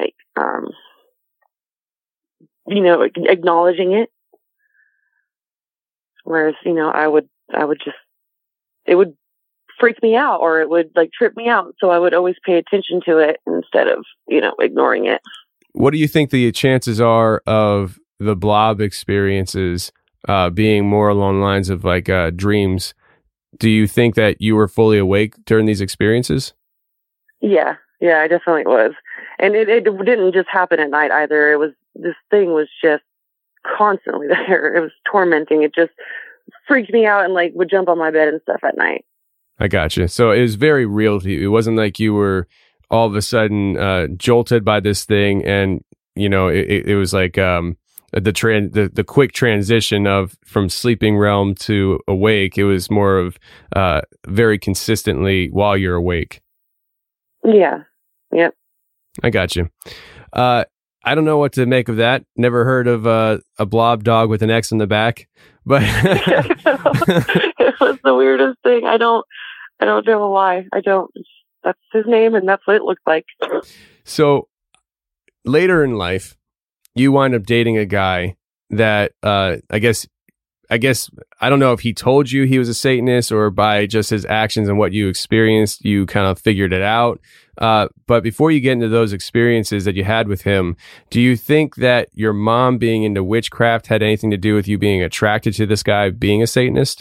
acknowledging it. Whereas, I would just, it would freak me out, or it would trip me out. So I would always pay attention to it instead of, ignoring it. What do you think the chances are of the Blob experiences being more along the lines of dreams? Do you think that you were fully awake during these experiences? Yeah, I definitely was. And it didn't just happen at night either. This thing was just constantly there. It was tormenting. It just freaked me out and would jump on my bed and stuff at night. I gotcha. So it was very real to you. It wasn't like you were all of a sudden jolted by this thing, and it was the quick transition from sleeping realm to awake. It was more of very consistently while you're awake. Yeah. Yep. I got you. I don't know what to make of that. Never heard of a blob dog with an X in the back, but it was the weirdest thing. I don't know why. That's his name, and that's what it looked like. So later in life, you wind up dating a guy that I guess I don't know if he told you he was a Satanist, or by just his actions and what you experienced, you kind of figured it out. But before you get into those experiences that you had with him, do you think that your mom being into witchcraft had anything to do with you being attracted to this guy being a Satanist?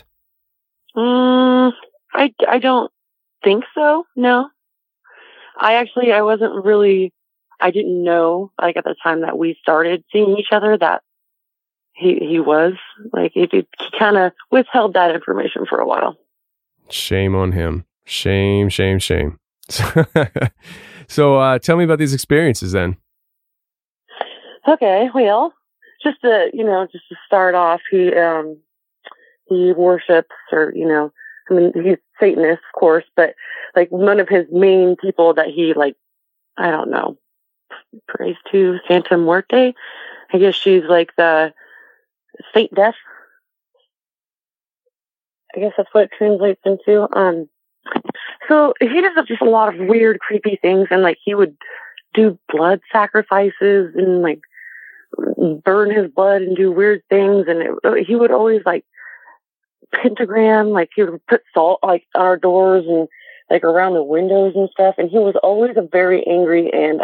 I don't think so. No. I wasn't really, I didn't know, at the time that we started seeing each other, that he was, he kind of withheld that information for a while. Shame on him. Shame. So tell me about these experiences then. Okay, well, just to start off, he worships, or, he's Satanist, of course, but one of his main people that he I don't know, prays to, Santa Muerte. I guess she's the Saint Death. I guess that's what it translates into. So he does just a lot of weird, creepy things, and he would do blood sacrifices and burn his blood and do weird things, and he would always pentagram, he would put salt on our doors and around the windows and stuff, and he was always a very angry, and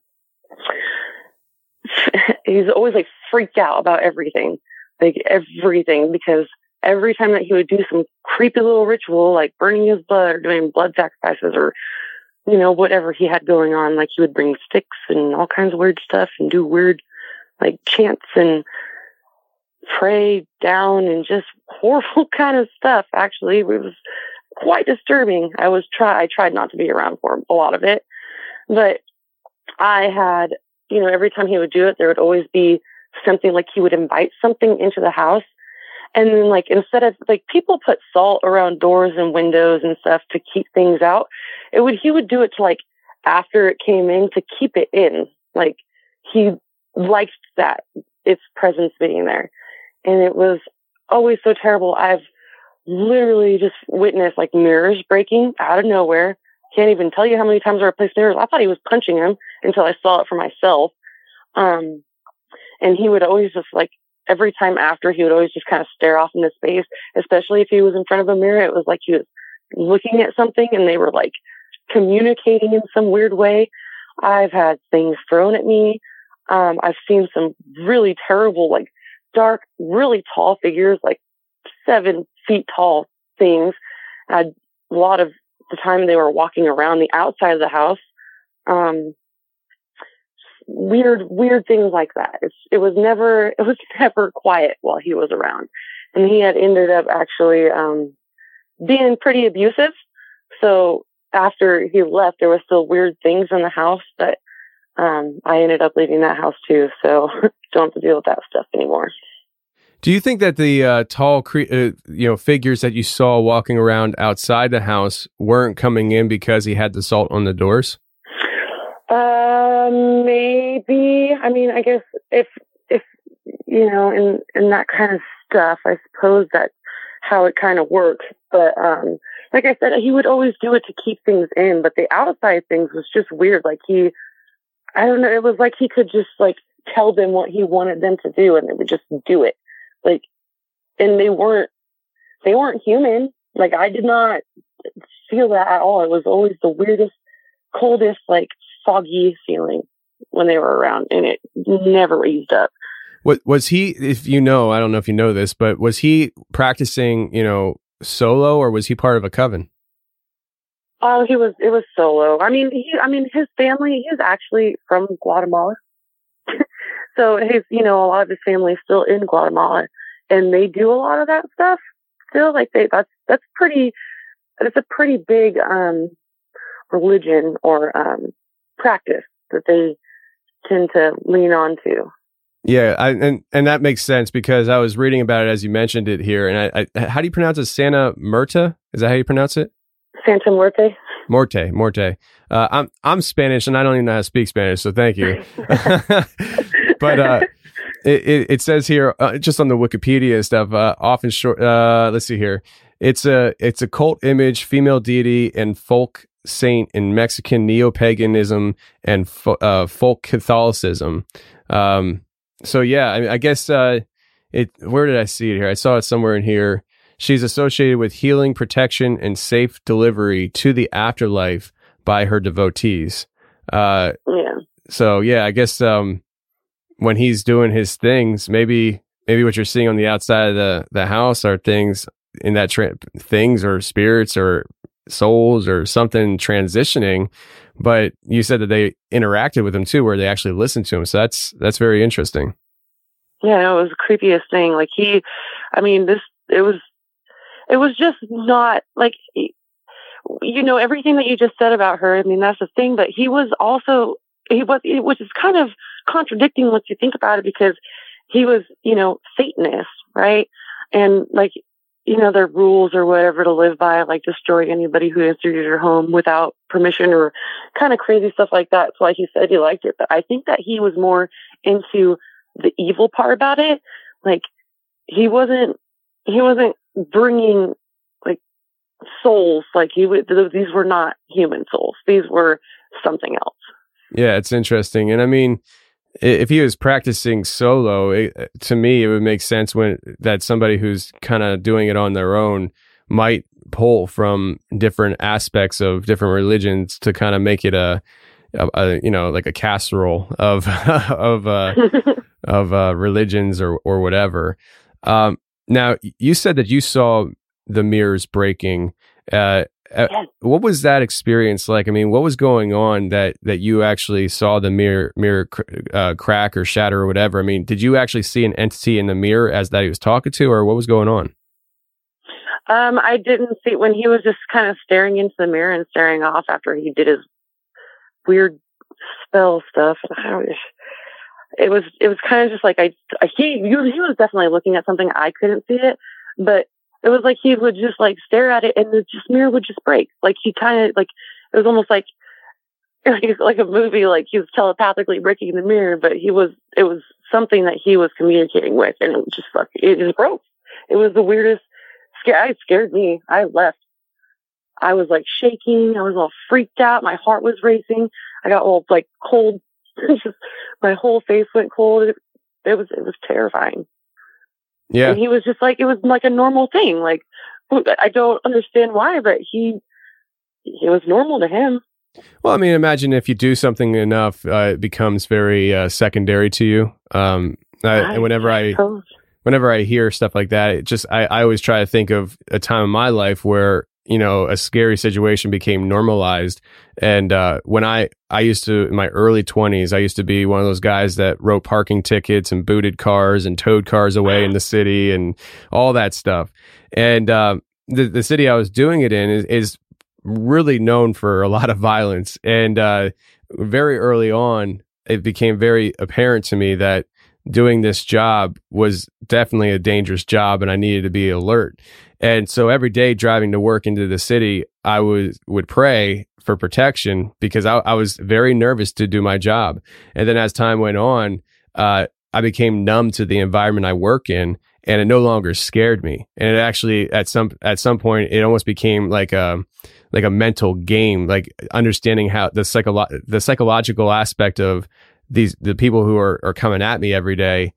he's always freaked out about everything, because every time that he would do some creepy little ritual, burning his blood or doing blood sacrifices or, whatever he had going on, he would bring sticks and all kinds of weird stuff and do weird, chants and pray down and just horrible kind of stuff. Actually, it was quite disturbing. I tried not to be around for a lot of it, but I had, every time he would do it, there would always be something, he would invite something into the house. And then, instead of, people put salt around doors and windows and stuff to keep things out, he would do it to, after it came in, to keep it in. He liked that, its presence being there. And it was always so terrible. I've literally just witnessed, mirrors breaking out of nowhere. Can't even tell you how many times I replaced mirrors. I thought he was punching him until I saw it for myself. And he would always just, every time after, he would always just kind of stare off into space, especially if he was in front of a mirror. It was like he was looking at something and they were like communicating in some weird way. I've had things thrown at me. I've seen some really terrible, like dark, really tall figures, like 7 feet tall things. A lot of the time they were walking around the outside of the house. Weird things like that. It was never quiet while he was around. And he had ended up actually, being pretty abusive. So after he left, there were still weird things in the house, but I ended up leaving that house too. So don't have to deal with that stuff anymore. Do you think that the tall, figures that you saw walking around outside the house weren't coming in because he had the salt on the doors? Maybe. I mean, I guess if in that kind of stuff, I suppose that's how it kind of works. But like I said, he would always do it to keep things in. But the outside things was just weird. Like I don't know. It was like he could just like tell them what he wanted them to do, and they would just do it. Like, and they weren't human. Like, I did not feel that at all. It was always the weirdest, coldest, like foggy feeling when they were around, and it never eased up. What was he? If I don't know if you know this, but was he practicing, solo, or was he part of a coven? Oh, it was solo. I mean, his family, he's actually from Guatemala. So his, a lot of his family is still in Guatemala, and they do a lot of that stuff still. Like that's a pretty big, religion or, practice that they tend to lean on to. Yeah. And that makes sense because I was reading about it as you mentioned it here. And I how do you pronounce it? Santa Muerte? Is that how you pronounce it? Santa Muerte. Morte. I'm Spanish and I don't even know how to speak Spanish, so thank you. But it says here just on the Wikipedia stuff. Often short. Let's see here. It's a cult image, female deity, and folk saint in Mexican neo-paganism and folk Catholicism. So yeah, I guess where did I see it here? I saw it somewhere in here. She's associated with healing, protection, and safe delivery to the afterlife by her devotees. Yeah. So yeah, I guess when he's doing his things, maybe what you're seeing on the outside of the house are things in that things or spirits or souls or something transitioning. But you said that they interacted with him too, where they actually listened to him. So that's very interesting. Yeah, no, it was the creepiest thing. Like it was just not like, everything that you just said about her. I mean, that's the thing, but which is kind of contradicting once you think about it, because he was, Satanist, right? And like, there are rules or whatever to live by, like destroy anybody who enters your home without permission or kind of crazy stuff like that. So like he said, he liked it, but I think that he was more into the evil part about it. Like he wasn't bringing like souls. Like these were not human souls. These were something else. Yeah, it's interesting. And I mean, if he was practicing solo, to me, it would make sense that somebody who's kind of doing it on their own might pull from different aspects of different religions to kind of make it like a casserole of religions or whatever. Now, you said that you saw the mirrors breaking. What was that experience like? I mean, what was going on that you actually saw the mirror crack or shatter or whatever? I mean, did you actually see an entity in the mirror as that he was talking to, or what was going on? I didn't see when he was just kind of staring into the mirror and staring off after he did his weird spell stuff. It was kind of just like he was definitely looking at something. I couldn't see it, but it was like he would just like stare at it and the mirror would just break. Like he kind of like, it was almost like a movie, like he was telepathically breaking the mirror, but it was something that he was communicating with, and it just broke. It was the weirdest. It scared me. I left. I was like shaking. I was all freaked out. My heart was racing. I got all like cold. My whole face went cold. It was terrifying. Yeah. And he was just like, it was like a normal thing. Like, I don't understand why, but it was normal to him. Well, I mean, imagine if you do something enough, it becomes very secondary to you. And whenever I hear stuff like that, I always try to think of a time in my life where, you know, a scary situation became normalized. And when I used to, in my early 20s, I used to be one of those guys that wrote parking tickets and booted cars and towed cars away in the city and all that stuff. And the city I was doing it in is really known for a lot of violence. And very early on, it became very apparent to me that doing this job was definitely a dangerous job and I needed to be alert. And so every day driving to work into the city, I would pray for protection because I was very nervous to do my job. And then as time went on, I became numb to the environment I work in, and it no longer scared me. And it actually, at some point, it almost became like a mental game, like understanding how the psychological aspect of the people who are coming at me every day.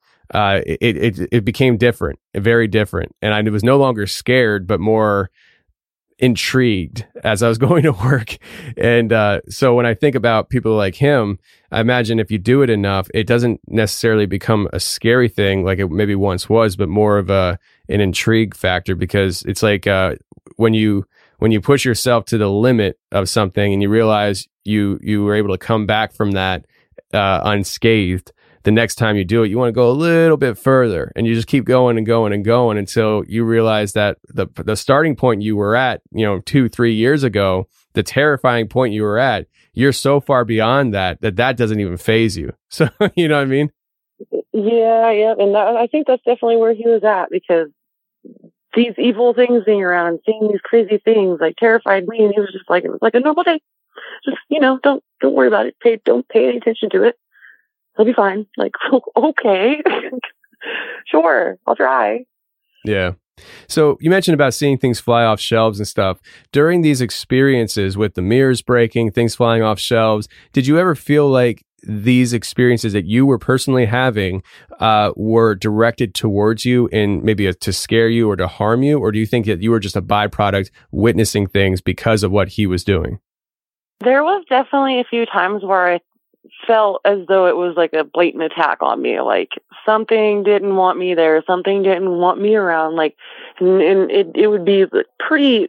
It became different, very different. And I was no longer scared, but more intrigued as I was going to work. And so when I think about people like him, I imagine if you do it enough, it doesn't necessarily become a scary thing like it maybe once was, but more of an intrigue factor, because it's like when you push yourself to the limit of something and you realize you were able to come back from that unscathed, the next time you do it, you want to go a little bit further, and you just keep going and going and going until you realize that the starting point you were at, 2-3 years ago, the terrifying point you were at, you're so far beyond that doesn't even faze you. So, you know what I mean? Yeah. And I think that's definitely where he was at, because these evil things being around and seeing these crazy things like terrified me. And he was just like, it was like a normal day. Just, don't worry about it. Don't pay any attention to it. It'll be fine. Like, okay, sure, I'll try. Yeah. So you mentioned about seeing things fly off shelves and stuff. During these experiences with the mirrors breaking, things flying off shelves, did you ever feel like these experiences that you were personally having were directed towards you in maybe to scare you or to harm you? Or do you think that you were just a byproduct witnessing things because of what he was doing? There was definitely a few times where I felt as though it was like a blatant attack on me, like something didn't want me there, something didn't want me around, like, and it would be pretty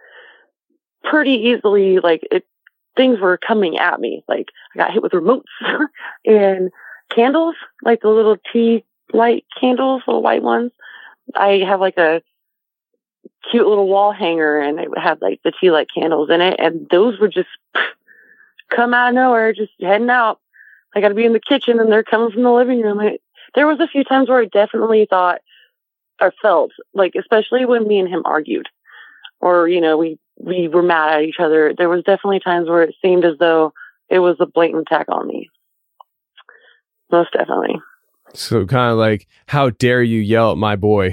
easily, like, things were coming at me, like I got hit with remotes and candles, like the little tea light candles, little white ones. I have like a cute little wall hanger, and it had like the tea light candles in it, and those would just come out of nowhere, just heading out. I got to be in the kitchen, and they're coming from the living room. There was a few times where I definitely thought or felt like, especially when me and him argued, or we were mad at each other. There was definitely times where it seemed as though it was a blatant attack on me. Most definitely. So kind of like, how dare you yell at my boy?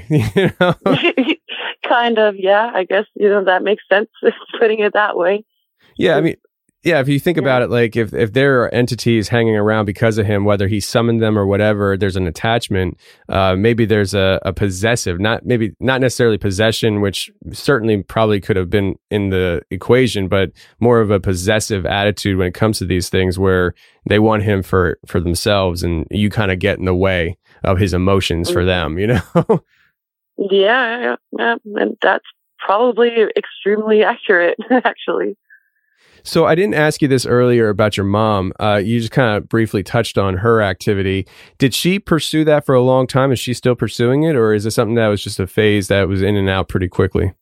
Kind of, yeah. I guess that makes sense, putting it that way. Yeah, I mean, yeah, if you think about it, like if there are entities hanging around because of him, whether he summoned them or whatever, there's an attachment. Maybe there's a possessive, not necessarily possession, which certainly probably could have been in the equation, but more of a possessive attitude when it comes to these things, where they want him for themselves, and you kind of get in the way of his emotions for them, Yeah, and that's probably extremely accurate, actually. So I didn't ask you this earlier about your mom. You just kind of briefly touched on her activity. Did she pursue that for a long time? Is she still pursuing it, or is this something that was just a phase that was in and out pretty quickly?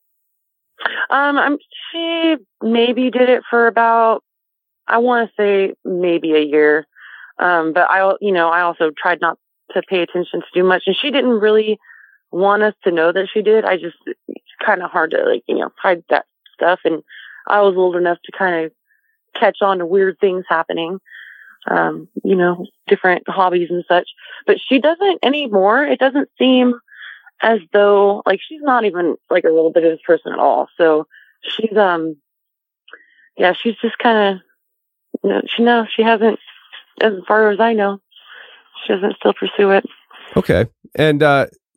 She maybe did it for about, I want to say maybe a year. But I also tried not to pay attention to too much, and she didn't really want us to know that she did. It's kind of hard to hide that stuff, and I was old enough to kind of catch on to weird things happening, different hobbies and such. But she doesn't anymore. It doesn't seem as though, like, she's not even like a little bit of this person at all. So she's, she's just kind of, she hasn't, as far as I know, she doesn't still pursue it. Okay. And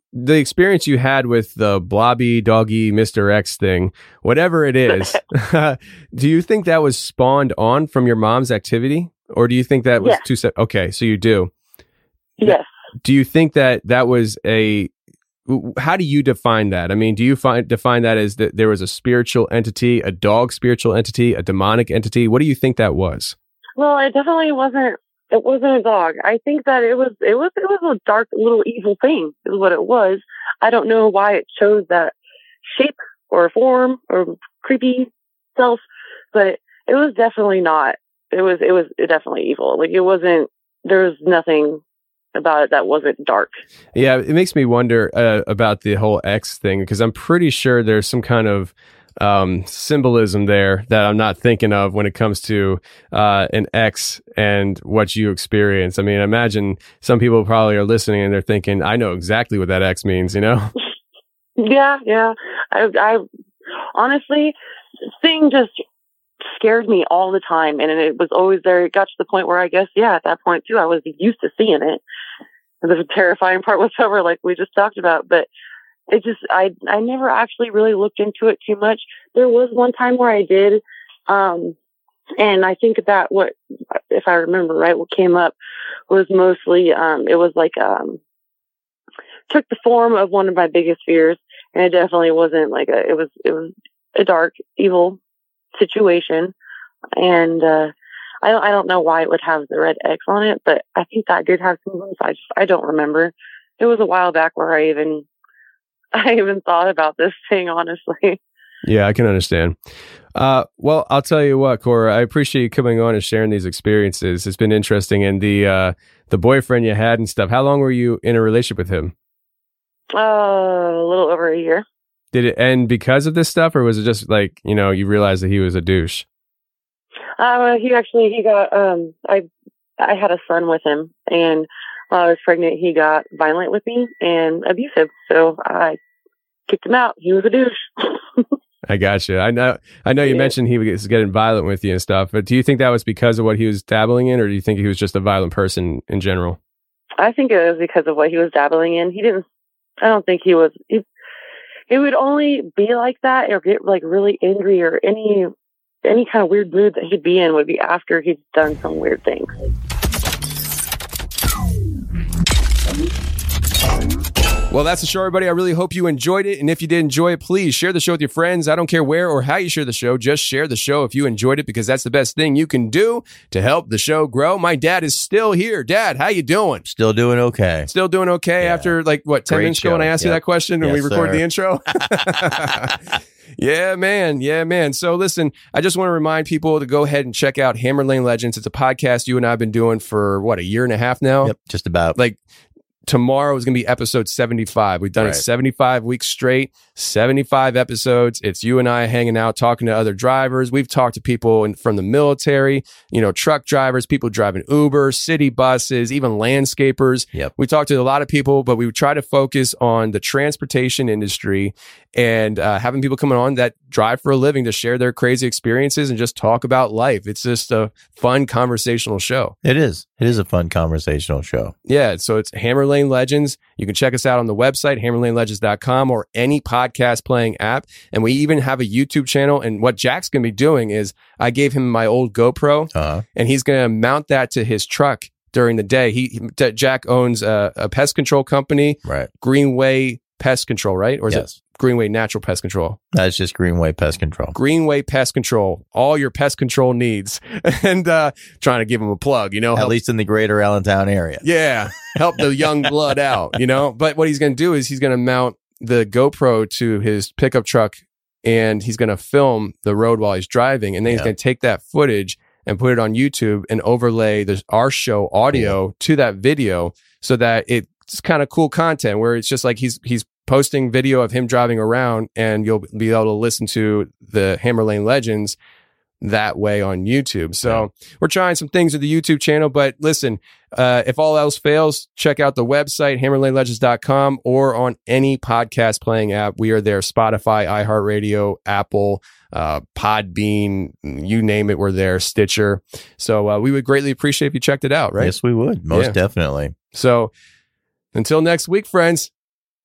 the experience you had with the blobby doggy Mr. X thing, whatever it is, do you think that was spawned on from your mom's activity? Or do you think that was too set? Okay, so you do. Yes. Do you think that was how do you define that? I mean, do you define that as that there was a spiritual entity, a dog spiritual entity, a demonic entity? What do you think that was? Well, it definitely wasn't. It wasn't a dog. I think that it was a dark little evil thing is what it was. I don't know why it chose that shape or form or creepy self, but it was definitely not. It was definitely evil. Like, it wasn't, there was nothing about it that wasn't dark. Yeah, it makes me wonder about the whole X thing, because I'm pretty sure there's some kind of symbolism there that I'm not thinking of when it comes to an X and what you experience. I mean, imagine some people probably are listening and they're thinking, I know exactly what that X means, you know? Yeah. I honestly, the thing just scared me all the time, and it was always there. It got to the point where I guess, at that point too, I was used to seeing it. The terrifying part was over, like we just talked about, but it just, I never actually really looked into it too much. There was one time where I did, and I think that if I remember right, what came up was mostly, it was like, took the form of one of my biggest fears, and it definitely wasn't like it was a dark, evil situation. And, I don't know why it would have the red X on it, but I think that did have some. I don't remember. It was a while back where I even thought about this thing, honestly. Yeah, I can understand. Well, I'll tell you what, Cora, I appreciate you coming on and sharing these experiences. It's been interesting. And the boyfriend you had and stuff, how long were you in a relationship with him? A little over a year. Did it end because of this stuff, or was it just like, you realized that he was a douche? He got, I had a son with him, and while I was pregnant, he got violent with me and abusive. So I kicked him out. He was a douche. I got you. I know you mentioned he was getting violent with you and stuff, but do you think that was because of what he was dabbling in, or do you think he was just a violent person in general? I think it was because of what he was dabbling in. I don't think he was, it would only be like that or get like really angry or any kind of weird mood that he'd be in would be after he'd done some weird things. Well, that's the show, everybody. I really hope you enjoyed it. And if you did enjoy it, please share the show with your friends. I don't care where or how you share the show. Just share the show if you enjoyed it, because that's the best thing you can do to help the show grow. My dad is still here. Dad, how you doing? Still doing okay. Still doing okay after 10 minutes ago when I asked you that question when we recorded the intro? Yeah, man. So listen, I just want to remind people to go ahead and check out Hammer Lane Legends. It's a podcast you and I have been doing for a year and a half now? Yep, just about. Like, tomorrow is going to be episode 75. We've done it 75 weeks straight, 75 episodes. It's you and I hanging out, talking to other drivers. We've talked to people from the military, truck drivers, people driving Uber, city buses, even landscapers. Yep. We talked to a lot of people, but we try to focus on the transportation industry and having people coming on that drive for a living to share their crazy experiences and just talk about life. It's just a fun conversational show. It is. It is a fun conversational show. Yeah. So it's Hammer Lane Legends. You can check us out on the website, hammerlanelegends.com, or any podcast playing app. And we even have a YouTube channel. And what Jack's going to be doing is I gave him my old GoPro and he's going to mount that to his truck during the day. Jack owns a pest control company, Greenway Pest Control, right? Or is it Greenway Natural Pest Control? That's just Greenway Pest Control. Greenway Pest Control. All your pest control needs. And trying to give them a plug, At least in the greater Allentown area. Yeah. Help the young blood out, But what he's going to do is he's going to mount the GoPro to his pickup truck and he's going to film the road while he's driving. And then he's going to take that footage and put it on YouTube and overlay our show audio to that video so that it's kind of cool content where it's just like he's posting video of him driving around and you'll be able to listen to the Hammer Lane Legends that way on YouTube. So we're trying some things with the YouTube channel, but listen, if all else fails, check out the website, hammerlanelegends.com, or on any podcast playing app. We are there. Spotify, iHeartRadio, Apple, Podbean, you name it, we're there. Stitcher. So we would greatly appreciate if you checked it out, right? Yes, we would. Most definitely. So until next week, friends,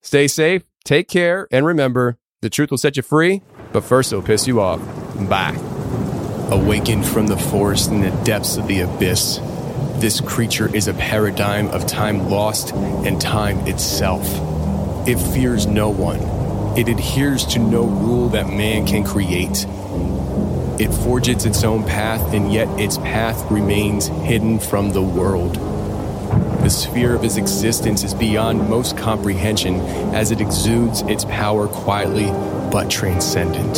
Stay safe, take care, and remember, the truth will set you free, but first it'll piss you off. Bye. Awakened from the forest in the depths of the abyss, this creature is a paradigm of time lost and time itself. It fears no one. It adheres to no rule that man can create. It forges its own path, and yet its path remains hidden from the world. The sphere of its existence is beyond most comprehension as it exudes its power quietly but transcendent.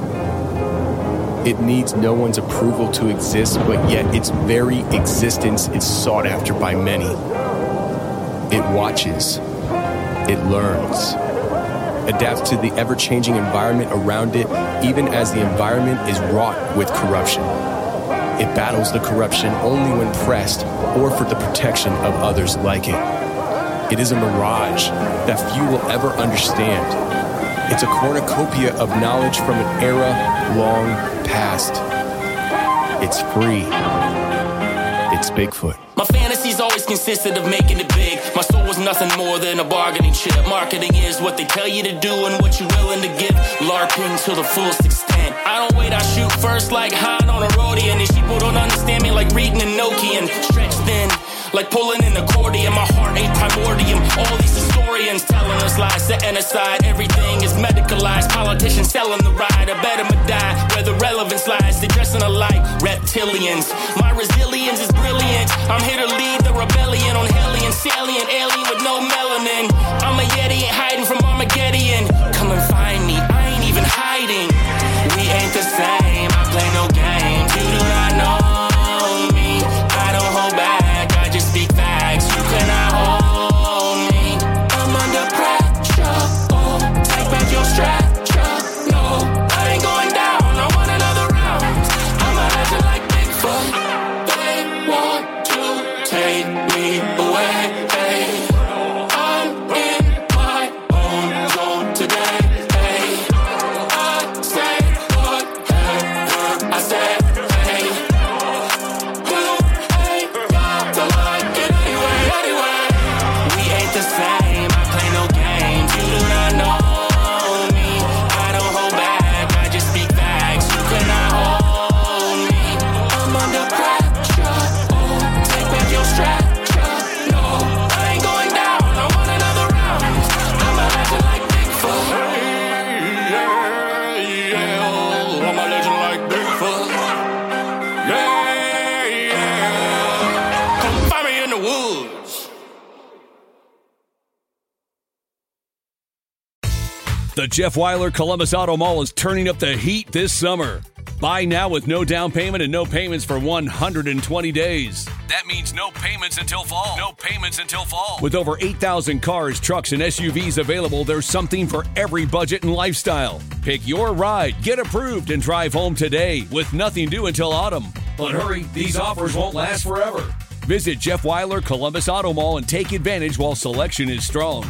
It needs no one's approval to exist, but yet its very existence is sought after by many. It watches. It learns. Adapts to the ever-changing environment around it, even as the environment is wrought with corruption. It battles the corruption only when pressed or for the protection of others like it. It is a mirage that few will ever understand. It's a cornucopia of knowledge from an era long past. It's free. It's Bigfoot. My fantasies always consisted of making it big. My soul was nothing more than a bargaining chip. Marketing is what they tell you to do and what you're willing to give. LARPing to the fullest extent. I don't wait, I shoot first like Han on a roadie. And these people don't understand me like reading a Nokian. Stretched thin, like pulling an accordion. My heart ain't primordium. All these historians telling us lies, setting aside. Everything is medicalized. Politicians selling the ride. I bet 'em a die where the relevance lies. They dressing alike, reptilians. My resilience is brilliant. I'm here to lead the rebellion on Hellion, salient, alien with no melanin. I'm a Yeti, ain't hiding from Armageddon. Come and find me, I ain't even hiding. We ain't the same, I play no games. You do not know me, I don't hold back, I just speak facts. You cannot hold me. I'm under pressure, oh, take back your stretcher. No, I ain't going down, I want another round. I'm a legend like Bigfoot. They want to take me away. I'm in my own zone today. I say whatever I say. You ain't got to like it anyway. We ain't the same, I play no games. You do not know me, I don't hold back, I just speak facts. You cannot hold me. I'm under pressure, oh, take back your stretcher. No, I ain't going down, I want another round. I'm a legend like Bigfoot. Yeah, I'm a legend like Bigfoot. Yeah, come find me in the woods. The Jeff Weiler Columbus Auto Mall is turning up the heat this summer. Buy now with no down payment and no payments for 120 days. That means no payments until fall. No payments until fall. With over 8,000 cars, trucks, and SUVs available, there's something for every budget and lifestyle. Pick your ride, get approved, and drive home today with nothing due until autumn. But hurry, these offers won't last forever. Visit Jeff Weiler Columbus Auto Mall and take advantage while selection is strong.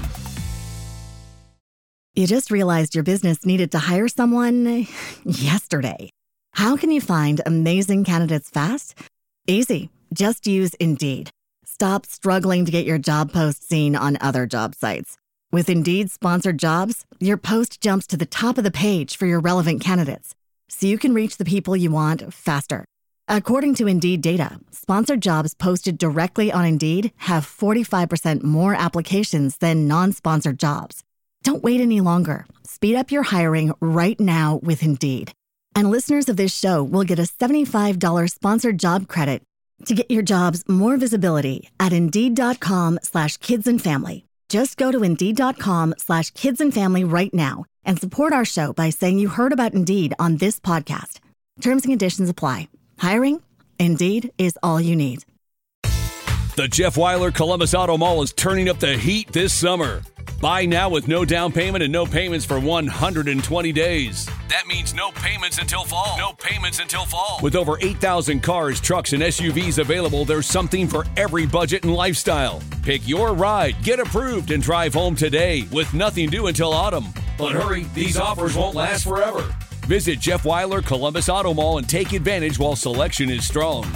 You just realized your business needed to hire someone yesterday. How can you find amazing candidates fast? Easy. Just use Indeed. Stop struggling to get your job post seen on other job sites. With Indeed sponsored jobs, your post jumps to the top of the page for your relevant candidates, so you can reach the people you want faster. According to Indeed data, sponsored jobs posted directly on Indeed have 45% more applications than non-sponsored jobs. Don't wait any longer. Speed up your hiring right now with Indeed. And listeners of this show will get a $75 sponsored job credit to get your jobs more visibility at Indeed.com/kidsandfamily. Just go to Indeed.com/kidsandfamily right now and support our show by saying you heard about Indeed on this podcast. Terms and conditions apply. Hiring? Indeed is all you need. The Jeff Weiler Columbus Auto Mall is turning up the heat this summer. Buy now with no down payment and no payments for 120 days. That means no payments until fall. No payments until fall. With over 8,000 cars, trucks, and SUVs available, there's something for every budget and lifestyle. Pick your ride, get approved, and drive home today with nothing due until autumn. But hurry, these offers won't last forever. Visit Jeff Weiler Columbus Auto Mall and take advantage while selection is strong.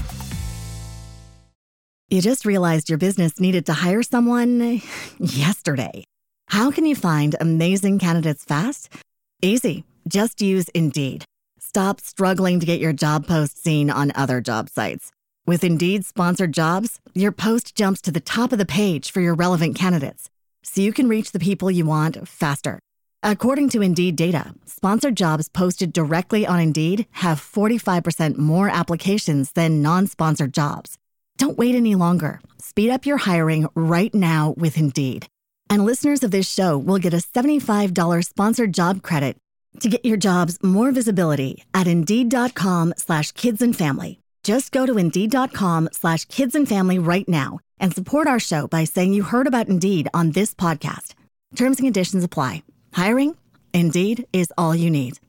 You just realized your business needed to hire someone yesterday. How can you find amazing candidates fast? Easy. Just use Indeed. Stop struggling to get your job post seen on other job sites. With Indeed sponsored jobs, your post jumps to the top of the page for your relevant candidates, so you can reach the people you want faster. According to Indeed data, sponsored jobs posted directly on Indeed have 45% more applications than non-sponsored jobs. Don't wait any longer. Speed up your hiring right now with Indeed. And listeners of this show will get a $75 sponsored job credit to get your jobs more visibility at Indeed.com/kidsandfamily. Just go to Indeed.com/kidsandfamily right now and support our show by saying you heard about Indeed on this podcast. Terms and conditions apply. Hiring? Indeed is all you need.